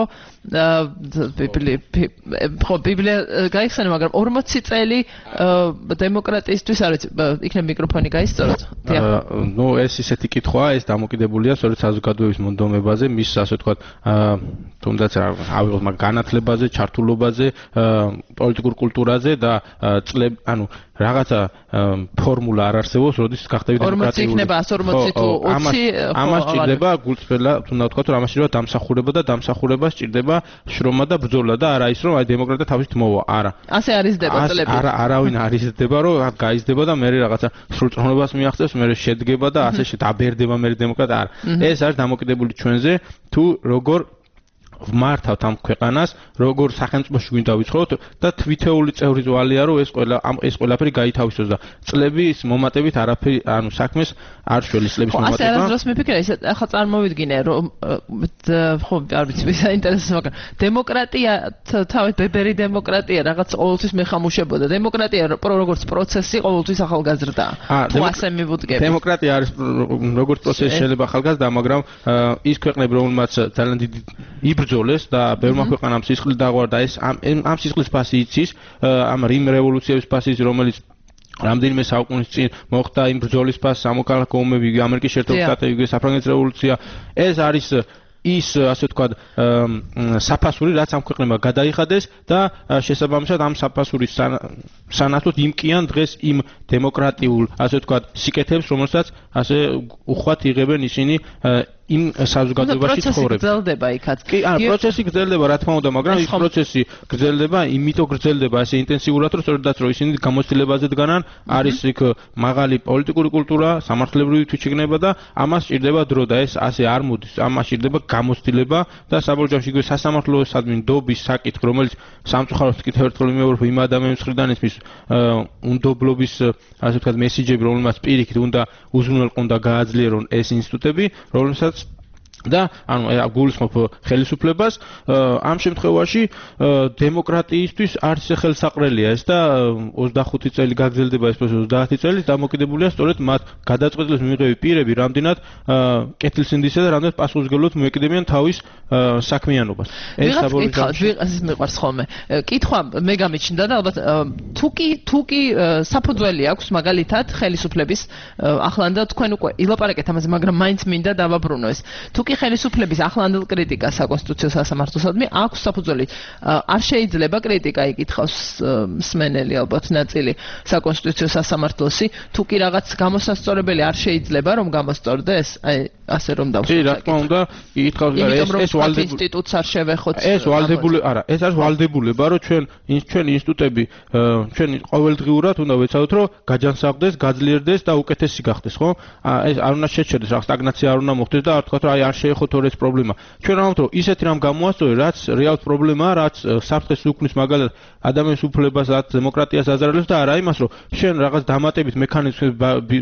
ხო, ბიბლია გაიხსენე, მაგრამ ორმოცი წელი დემოკრატიისთვის არ ვიცი, იქნებ მიკროფონი გაისწოროთ? ნუ ეს ისეთი კითხვაა, ეს დამოკიდებულია სწორედ საზოგადოების მონდომებაზე, მის ასე ვთქვათ, თუნდაც ავიღოთ მაგ განათლებაზე, ჩართულობაზე, პოლიტიკურ კულტურაზე და წლებ, ანუ რაღაცა ფორმულა არ არსებობს, როდის გახდები დემოკრატიული. ორმოცი იქნება ას ორმოცი თუ ოცი. ამას ჭირდება გულწრფელა, თუნდაც ვთქვათ, რომ ამას ჭირდება დამსახურება და დამსახურებას ჭირდება შრომა და ბრძოლა და არა ის რომ აი დემოკრატია თავისით მოვა, არა. ასე არის დება წლები. არა, არავინ არ იზრდება, რომ გაიზრდება და მე რაღაცა სრულწლოვნებას მიაღწევს, მე შედგება და ასე შედაბერდება მე დემოკრატია, არა. ეს არის დამოკიდებული ჩვენზე, თუ როგორ ვმართავთ ამ ქვეყანას, როგორ სახელმწიფოში გვინდა ვიცხოვროთ და თვითეული წევრი ზვალია, რომ ეს ყველა ეს ყველაფერი გაითავისოს და წლების მომატებით არაფერი, ანუ საქმეს არ შველის წლების მომატება. ასე არასდროს მიფიქრე, ეს ახლა წარმოვიდგინე, რომ ხო, არ ვიცი, საინტერესო, მაგრამ დემოკრატია, თავი ბებერი დემოკრატია, რაღაც ყოველთვის მეხამუშებოდა. დემოკრატია როგორც პროცესი ყოველთვის ახალგაზრდაა. თუ ასე მივუდგები. დემოკრატია არის როგორც პროცესი შეიძლება ახალგაზრდა, მაგრამ ის ქვეყნები, რომელმაც ძალიან დიდი იბრძოლეს და ბევრმა ქვეყანამ სისხლი დაღვარდა, ეს ამ ამ სისხლის ფასი იცის, ამ რიმ რევოლუციების ფასი, რომელიც რამდენიმე საუკუნის წინ მოხდა, იმ ბრძოლის ფასი, სამოქალაქო ომები, ამერიკის შეერთებული შტატები, საფრანგეთის რევოლუცია, ეს არის ის ასე ვთქვათ საფასური, რაც ამ ქვეყნებმა გადაიხადეს და შესაბამისად ამ საფასურის სანაცვლოდ იმკიან დღეს იმ დემოკრატიულ ასე ვთქვათ სიკეთებს, რომელსაც ასე უხვად იღებენ ისინი იმ საზოგადოებაში ცხოვრებს. გრძელდება იქაც. კი, არა, პროცესი გრძელდება, რა თქმა უნდა, მაგრამ ის პროცესი გრძელდება, იმიტომ გრძელდება ასე ინტენსიურად, რომ სწორედაც რომ ისინი გამოცდილებაზე დგანან, არის იქ მაღალი პოლიტიკური კულტურა, სამართლებრივი თვითშეგნება და ამას სჭირდება დრო და ეს ასე არ მოდის. ამას სჭირდება გამოცდილება და საბოლოო ჯამში იგივე სასამართლოებსადმი ნდობის საკითხი, რომელიც სამწუხაროდ კიდევ ერთხელ ვიმეორებ იმ ადამიანის მხრიდან ისმის უნდობლობის ასე ვთქვათ მესიჯები, რომელმაც პირიქით უნდა უზრუნველყონ და გააძლიერონ ეს ინსტიტუტები, რომელსაც და ანუ გულისხმობ ხელისუფლებას ამ შემთხვევაში დემოკრატიისთვის არც ხელსაყრელია ეს და ოცდახუთი წელი გაგრძელდება ეს პროცესი ოცდაათი წელი დამოკიდებულია სწორედ მათ გადაწყვეტილების მიღები პირები რამდენად კეთილსინდისა და რამდენად პასუხისმგებლად მოეკიდებიან თავის საქმიანობას. ეს საბოლოო ეს მიყვარს ხოლმე. კითხვა მე გამიჩნდა და ალბათ თუკი თუკი საფუძველი აქვს მაგალითად ხელისუფლების ახლანდ თქვენ უკვე ილაპარაკეთ ამაზე, მაგრამ მაინც მინდა დავაბრუნო ეს. თუკი ხელისუფლების ახლანდელ კრიტიკას საკონსტიტუციო სასამართლოსადმი აქვს საფუძველი. არ შეიძლება კრიტიკა იკითხავს მსმენელი ალბათ ნაწილი საკონსტიტუციო სასამართლოსი, თუ კი რაღაც გამოსასწორებელი არ შეიძლება რომ გამოსწორდეს, აი ასე რომ დავსვათ. კი, რა თქმა უნდა, იკითხავს ეს ეს ვალდებული ინსტიტუტს არ შევეხოთ. ეს ვალდებული, არა, ეს არის ვალდებულება, რომ ჩვენ ჩვენ ინსტიტუტები ჩვენ ყოველდღიურად უნდა ვეცადოთ, რომ გაჯანსაღდეს, გაძლიერდეს და უკეთესი გახდეს, ხო? ეს არ უნდა შეჩერდეს, რაღაც სტაგნაცია არ უნდა მოხდეს და არ თქვათ, რომ აი არ შეეხოთ ეს პრობლემა. ჩვენ ამბობთ, რომ ისეთი რამ გამოასწორე, რაც რეალურად პრობლემაა, რაც საფრთხეს უქმნის მაგალითად ადამიანის უფლებას, რაც დემოკრატიას აზარალებს და არა იმას, რომ შენ რაღაც დამატებით მექანიზმებს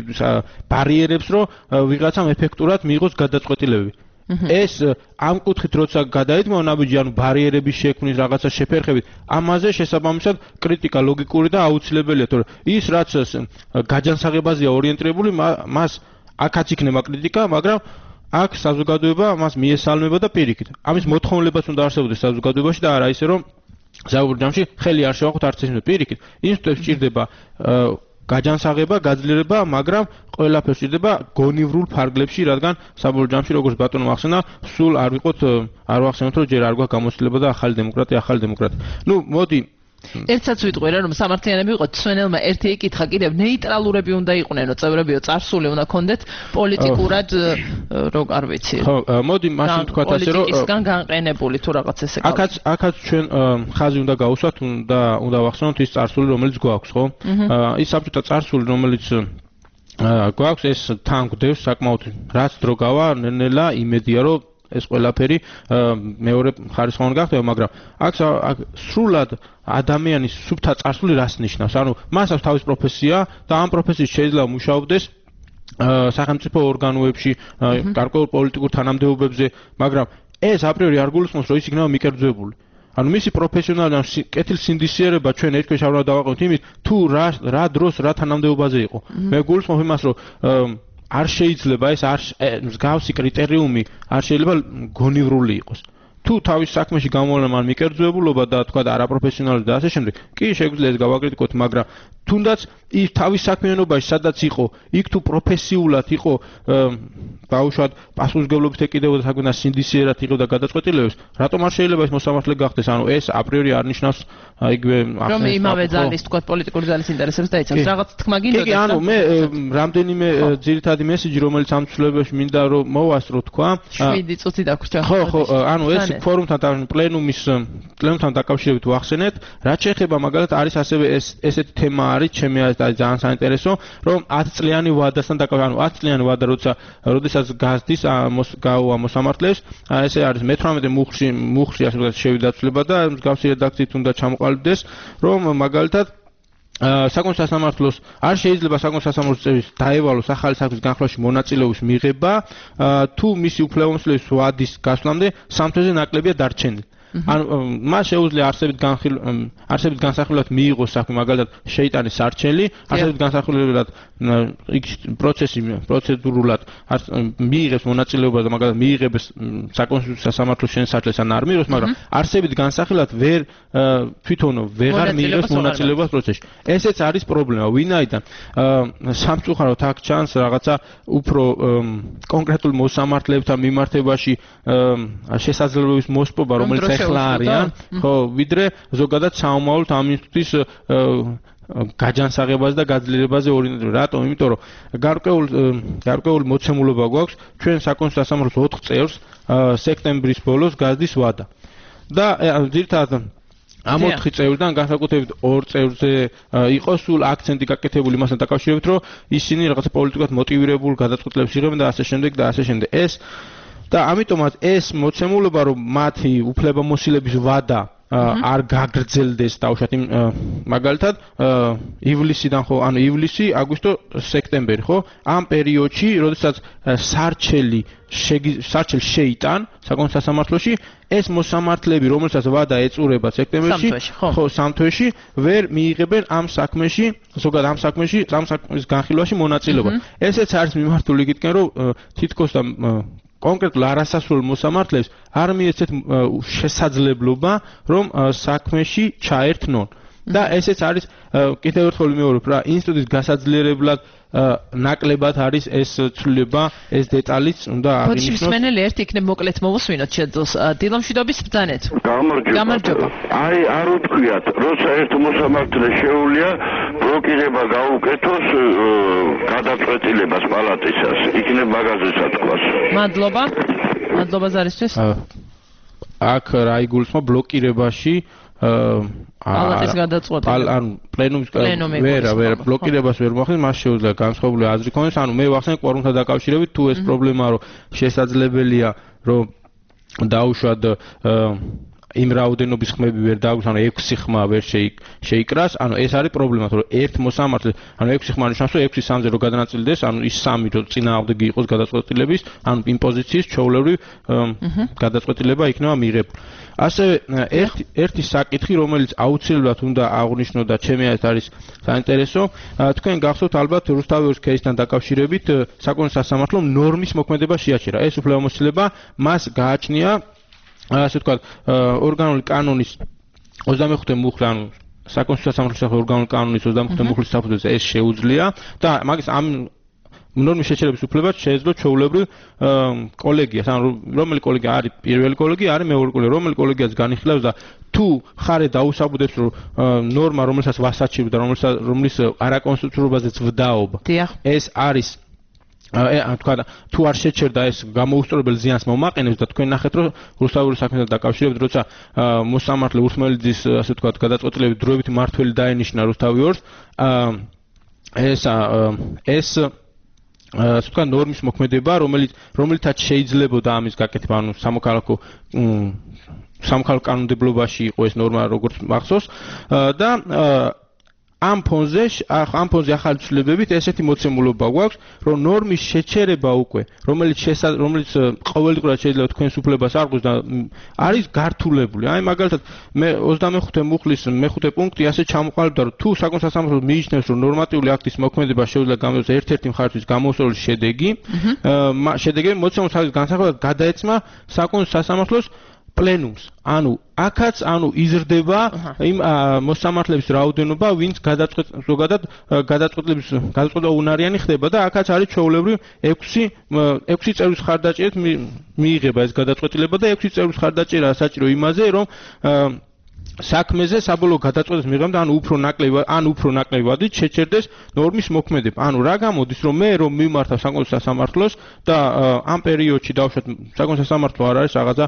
ბარიერებს, რომ ვიღაცამ ეფექტურად მიიღოს გადაწყვეტილებები. ეს ამ კუთხით როცა გადაიდგმა ნაბიჯი, ანუ ბარიერების შექმნის რაღაცა შეფერხებით, ამაზე შესაბამისად კრიტიკა ლოგიკური და აუცილებელია, თორე ის რაც გაჯანსაღებაზეა ორიენტირებული, მას აქაც იქნება კრიტიკა, მაგრამ აქ საზოგადოება მას მიესალმება და პირიქით. ამის მოთხოვნილებაც უნდა არსებობდეს საზოგადოებაში და არა ისე რომ საბოლოო ჯამში ხელი არ შევახოთ არც ისინი პირიქით. ინსტიტუტებს სჭირდება გაჯანსაღება, გაძლიერება, მაგრამ ყველაფერს სჭირდება გონივრულ ფარგლებში, რადგან საბოლოო ჯამში როგორც ბატონო ახსენა, სულ არ ვიყოთ არ ვახსენოთ, რომ ჯერ არ გვაქვს გამოცდილება და ახალი დემოკრატია, ახალი დემოკრატია. ნუ მოდი ერთსაც ვიტყვი რა რომ სამართლიანები ვიყოთ, სვენელმა ერთი ეკითხა კიდევ ნეიტრალურები უნდა იყვნენო, წევრებიო, წარსული უნდა კონდეთ პოლიტიკურად რო არ ვიცი. ხო, მოდი მაშინ თქვათ ასე რომ პოლიტიკისგან განყენებული თუ რაღაც ესე კავშირი. აქაც აქაც ჩვენ ხაზი უნდა გავუსვათ და უნდა ვახსენოთ ის წარსული, რომელიც გვაქვს, ხო? ის საბჭოთა წარსული, რომელიც გვაქვს, ეს თან გვდევს საკმაოდ რაც დრო გავა, ნელა იმედია რომ ეს ყველაფერი მეორე ხარისხოვანი გახდება, მაგრამ აქ სრულად ადამიანის სუფთა წარსული რას ნიშნავს? ანუ მას აქვს თავის პროფესია და ამ პროფესიის შეიძლება მუშაობდეს სახელმწიფო ორგანოებში, გარკვეულ პოლიტიკურ თანამდებობებზე, მაგრამ ეს აპრიორი არ გულისხმობს, რომ ის იქნება მიკერძოებული. ანუ მისი პროფესიონალური კეთილსინდისიერება ჩვენ ერთქვეშ არ უნდა დავაყენოთ იმით, თუ რა რა დროს რა თანამდებობაზე იყო. მე გულისხმობ იმას, რომ არ შეიძლება ეს არ მსგავსი კრიტერიუმი არ შეიძლება გონივრული იყოს. თუ თავის საქმეში გამოვლენა მან მიკერძოებულობა და თქვა და არაპროფესიონალი და ასე შემდეგ, კი შეგვიძლია ეს გავაკრიტიკოთ, მაგრამ თუნდაც ის თავის საქმიანობაში სადაც იყო, იქ თუ პროფესიულად იყო ბავშვად პასუხისმგებლობით ეკიდებოდა საქმენა სინდისიერად იღებდა გადაწყვეტილებებს, რატომ არ შეიძლება ეს მოსამართლე გახდეს? ანუ ეს აპრიორი არ ნიშნავს იგივე რომ იმავე ძალის თქვა პოლიტიკური ძალის ინტერესებს დაიცავს. რაღაც თქმა გინდოდა. კი, ანუ მე რამდენიმე ძირითადი მესიჯი, რომელიც ამ ცვლილებებში მინდა რომ მოვასწრო თქვა. შვიდი წუთი დაგვრჩა. ხო, ხო, ანუ ეს ფორუმთან პლენუმის პლენუმთან დაკავშირებით ვახსენეთ, რაც შეეხება მაგალითად არის ასევე ეს ესეთი თემა არის, ჩემი აზრით არის ძალიან საინტერესო, რომ ათი წლიანი ვადასთან დაკავშირებით, ანუ ათი წლიანი ვადა, როცა როდესაც გაზდის გაუვა მოსამართლეს, ესე არის მეთვრამეტე მუხლში მუხლში ასე ვთქვათ შევიდა ცვლილება და მსგავსი რედაქციით უნდა ჩამოყალიბდეს, რომ მაგალითად საკონსტიტუციო სასამართლოს არ შეიძლება საკონსტიტუციო სასამართლოს წევის დაევალოს ახალი საქმის განხილვაში მონაწილეობის მიღება, თუ მისი უფლებამოსილების ვადის გასვლამდე სამ თვეზე ნაკლებია დარჩენილი. ანუ მას შეუძლია არსებით განხილ არსებით განსახილველად მიიღოს საქმე, მაგალითად შეიტანის სარჩელი, არსებით განსახილველად იქ პროცესი პროცედურულად მიიღებს მონაწილეობა და მაგალითად მიიღებს საკონსტიტუციო სასამართლოს შენსარჩელს ან არ მიიღოს, მაგრამ არსებით განსახილველად ვერ თვითონ ვეღარ მიიღებს მონაწილეობას პროცესში. ესეც არის პრობლემა, ვინაიდან სამწუხაროდ აქ ჩანს რაღაცა უფრო კონკრეტულ მოსამართლეებთან მიმართებაში შესაძლებლობის მოსპობა, რომელიც ეხლა არიან, ხო, ვიდრე ზოგადად საომავლოდ ამ ინსტიტუტის გაჯანსაღებაზე და გაძლიერებაზე ორიენტირებული. რატომ? იმიტომ რომ გარკვეულ გარკვეული მოცემულობა გვაქვს ჩვენ საკონსულტაციო სასამართლოს ოთხ წევრს სექტემბრის ბოლოს გაზდის ვადა. და ძირითადად ამ ოთხი წევრიდან განსაკუთრებით ორ წევრზე იყო სულ აქცენტი გაკეთებული მასთან დაკავშირებით, რომ ისინი რაღაცა პოლიტიკურად მოტივირებულ გადაწყვეტილებას იღებენ და ასე შემდეგ და ასე შემდეგ. ეს და ამიტომაც ეს მოცემულობა რომ მათი უფლებამოსილების ვადა არ გაგრძელდეს დაუშვათ იმ მაგალითად ივლისიდან ხო ანუ ივლისი, აგვისტო, სექტემბერი ხო ამ პერიოდში როდესაც სარჩელი სარჩელ შეიტან საკონსულტაციო სასამართლოში ეს მოსამართლეები რომელსაც ვადა ეწურება სექტემბერში ხო სამ თვეში ვერ მიიღებენ ამ საქმეში ზოგადად ამ საქმეში ამ საქმის განხილვაში მონაწილეობა. ესეც არის მიმართული იქითკენ რომ თითქოს და კონკრეტულ არასასრულ მოსამართლეებს არ მიეცეთ შესაძლებლობა რომ საქმეში ჩაერთნონ და ესეც არის კიდევ ერთხელ ვიმეორებ რა ინსტიტუტის გასაძლიერებლად ნაკლებად არის ეს ცვლილება ეს დეტალიც უნდა აღინიშნოს. მოსმენელი ერთ იქნებ მოკლედ მოვუსვინოთ შეძლოს დილამშვიდობის ბრძანეთ. გამარჯობა. აი არ უთქვიათ როცა ერთ მოსამართლეს შეუძლია ბლოკირება გაუკეთოს გადაწყვეტილებას პალატისას იქნებ მაგაზე სათქვას. მადლობა. მადლობა ზარისთვის. აქ რა იგულისხმება ბლოკირებაში პალატის გადაწყვეტილება. ანუ პლენუმის ვერა ვერა ბლოკირებას ვერ მოახდენს, მას შეუძლია განსხვავებული აზრი ქონდეს. ანუ მე ვახსენე კვორუმთან დაკავშირებით თუ ეს პრობლემაა რომ შესაძლებელია რომ დაუშვათ იმ რაოდენობის ხმები ვერ დააქვს, ანუ ექვსი ხმა ვერ შეიკრას, ანუ ეს არის პრობლემა, რომ ერთ მოსამართლეს, ანუ ექვსი ხმა ნიშნავს, რომ ექვსი სამზე რო გადანაწილდეს, ანუ ის სამი რო წინააღმდეგი იყოს გადაწყვეტილების, ანუ იმ პოზიციის ჩვეულებრივ გადაწყვეტილება იქნება მიღებული. ასევე ერთი ერთი საკითხი, რომელიც აუცილებლად უნდა აღვნიშნო და ჩემი აზრით არის საინტერესო, თქვენ გახსოვთ ალბათ რუსთავის кейსთან დაკავშირებით საკონსულტაციო სასამართლომ ნორმის მოქმედება შეაჩერა. ეს უფლებამოსილება მას გააჩნია ასე ვთქვათ, ორგანული კანონის ოცდამეხუთე მუხლი, ანუ საკონსულტაციო სასამართლოს ორგანული კანონის ოცდამეხუთე მუხლის საფუძველზე ეს შეუძლია და მაგის ამ ნორმის შეჩერების უფლება შეეძლო ჩვეულებრივ კოლეგიას, ანუ რომელი კოლეგია არის პირველი კოლეგია, არის მეორე კოლეგია, რომელი კოლეგიაც განიხილავს და თუ ხარე დაუსაბუთებს რომ ნორმა, რომელსაც ვასაჩივრდა, რომელსაც რომლის არაკონსტიტუციურობაზეც ვდაობა, ეს არის ან თქვა თუ არ შეჩერდა ეს გამოუსწორებელ ზიანს მომაყენებს და თქვენ ნახეთ რომ რუსთავის საქმესთან დაკავშირებით როცა მოსამართლე ურთმელიძის ასე ვთქვათ გადაწყვეტილებით დროებითი მმართველი დაენიშნა რუსთავიორს ეს ეს ასე ვთქვათ ნორმის მოქმედება რომელიც რომელიცაც შეიძლებოდა ამის გაკეთება ანუ სამოქალაქო სამოქალაქო კანონმდებლობაში იყო ეს ნორმა როგორც მახსოვს და ამ ფონზე ამ ფონზე ახალი ცვლილებებით ესეთი მოცემულობა გვაქვს, რომ ნორმის შეჩერება უკვე, რომელიც რომელიც ყოველდღურად შეიძლება თქვენს უფლებას არღვევს და არის გართულებული. აი მაგალითად მე ოცდამეხუთე მუხლის მეხუთე პუნქტი ასე ჩამოყალიბდა, რომ თუ საკონსულტაციო სასამართლო მიიჩნევს, რომ ნორმატიული აქტის მოქმედება შეუძლია გამოსცემს ერთ-ერთი მხარისთვის გამოსული შედეგი, შედეგები მოცემულის განსაკუთრებით გადაეცემა საკონსულტაციო სასამართლოს პლენუმს. ანუ აქაც ანუ იზრდება იმ მოსამართლეების რაოდენობა, ვინც გადაწყვეტ ზოგადად გადაწყვეტილების გადაწყვეტილება უნარიანი ხდება და აქაც არის ჩვეულებრივ ექვსი ექვსი წევრის ხარდაჭერით მიიღება ეს გადაწყვეტილება და ექვსი წევრის ხარდაჭერაა საჭირო იმაზე, რომ საქმეზე საბოლოო გადაწყვეტილებას მიღებდა, ანუ უფრო ნაკლები, ან უფრო ნაკლებადით შეჩერდეს ნორმის მოქმედება. ანუ რა გამოდის, რომ მე რომ მიმართავ საკონსულტაციო სასამართლოს და ამ პერიოდში დავუშვათ საკონსულტაციო სასამართლო არ არის რაღაცა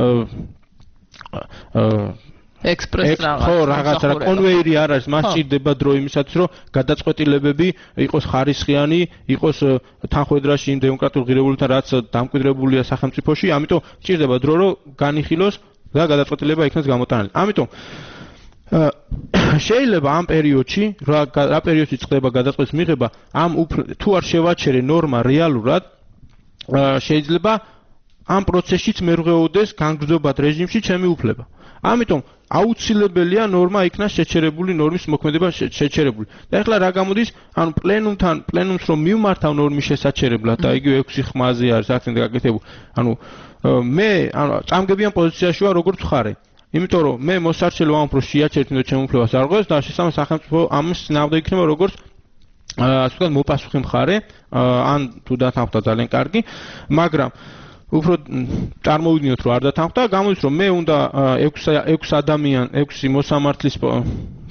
ექსპრეს რაღაც ხო რაღაცა რა კონვეიერი არ არის, მას ჭირდება დრო იმისათვის, რომ გადაწყვეტილებები იყოს ხარისხიანი, იყოს თანხმედრაში იმ დემოკრატიულ ღირებულებებთან, რაც დამკვიდრებულია სახელმწიფოში, ამიტომ ჭირდება დრო, რომ განიხილოს და გადაწყვეტილება იქნას გამოტანილი. ამიტომ შეიძლება ამ პერიოდში, რა რა პერიოდში წყდება გადაწყვეტის მიღება, ამ თუ არ შევაჩერე ნორმა რეალურად, შეიძლება ამ პროცესშიც მერღვეოდეს განგრძობად რეჟიმში ჩემი უფლება. ამიტომ აუცილებელია ნორმა იქნას შეჩერებული, ნორმის მოქმედება შეჩერებული. და ეხლა რა გამოდის, ანუ პლენუმთან, პლენუმს რომ მივმართავ ნორმის შესაჩერებლად და იგივე ექვსი ხმაზე არის აქცენტი გაკეთებული. ანუ მე ანუ წამგებიან პოზიციაში ვარ როგორც ხარე. იმიტომ რომ მე მოსარჩელი ვარ უფრო შეაჩერეთ და ჩემ უფლებას არ ღვევს და შესაბამისად სახელმწიფო ამის წინააღმდეგ იქნება როგორც ასე ვთქვათ მოპასუხე მხარე, ან თუ დათანხმდა ძალიან კარგი, მაგრამ უფრო წარმოვიდგინოთ რომ არ დათანხმდა, გამოდის რომ მე უნდა ექვს ადამიან, ექვსი მოსამართლის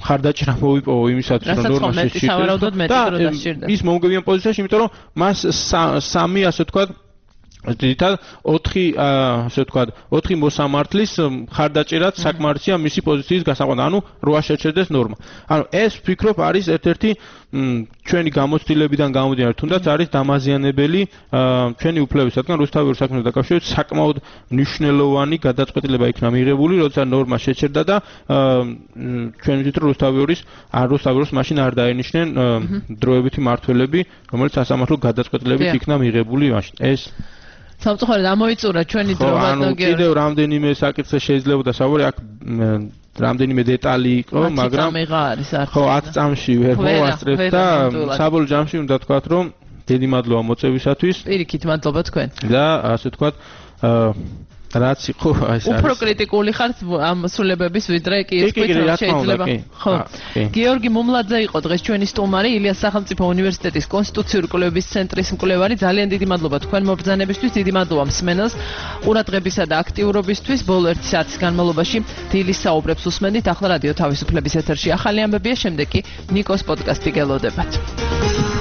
ხარდაჭერა მოიპოვო იმისათვის რომ ნორმა შეჭირდეს და ის მომგებიან პოზიციაში იმიტომ რომ მას სამი ასე ვთქვათ ძირითადად ოთხი ასე ვთქვათ ოთხი მოსამართლის ხარდაჭერაც საკმარისია მისი პოზიციის გასაყვანად ანუ რვა შეჭერდეს ნორმა ანუ ეს ვფიქრობ არის ერთ-ერთი ჩვენი გამოცდილებიდან გამომდინარე თუნდაც არის დამაზიანებელი ჩვენი უფლებების რადგან რუსთავის საქმეთან დაკავშირებით საკმაოდ მნიშვნელოვანი გადაწყვეტილება იქნა მიღებული როცა ნორმა შეჭერდა და ჩვენ ვიცით რომ რუსთავის ან რუსთავის მაშინ არ დაენიშნენ დროებითი მმართველები რომელიც სასამართლო გადაწყვეტილებით იქნა მიღებული მაშინ ეს სამწუხაროდ ამოიწურა ჩვენი დრო ბატონო გიორგი. კიდევ რამდენიმე საკითხზე შეიძლება საუბარი აქ რამდენიმე დეტალი იყო, მაგრამ ხო ათ წამში ვერ მოვასწრებ და საბოლოო ჯამში უნდა თქვათ რომ დიდი მადლობა მოწვევისათვის. პირიქით მადლობა თქვენ. და ასე თქვათ რაც იყო აი ეს უფრო კრიტიკული ხართ ამ სულებების ვიდრე კი ეს შეიძლება ხო გიორგი მომლაძე იყო დღეს ჩვენი სტუმარი ილიას სახელმწიფო უნივერსიტეტის კონსტიტუციური კვლევების ცენტრის მკვლევარი ძალიან დიდი მადლობა თქვენ მობრძანებისთვის დიდი მადლობა მსმენელს ყურადღებისა და აქტიურობისთვის ბოლო ერთი საათის განმავლობაში დილის საუბრებს უსმენდით ახლა რადიო თავისუფლების ეთერში ახალი ამბებია შემდეგ კი ნიკოს პოდკასტი გელოდებათ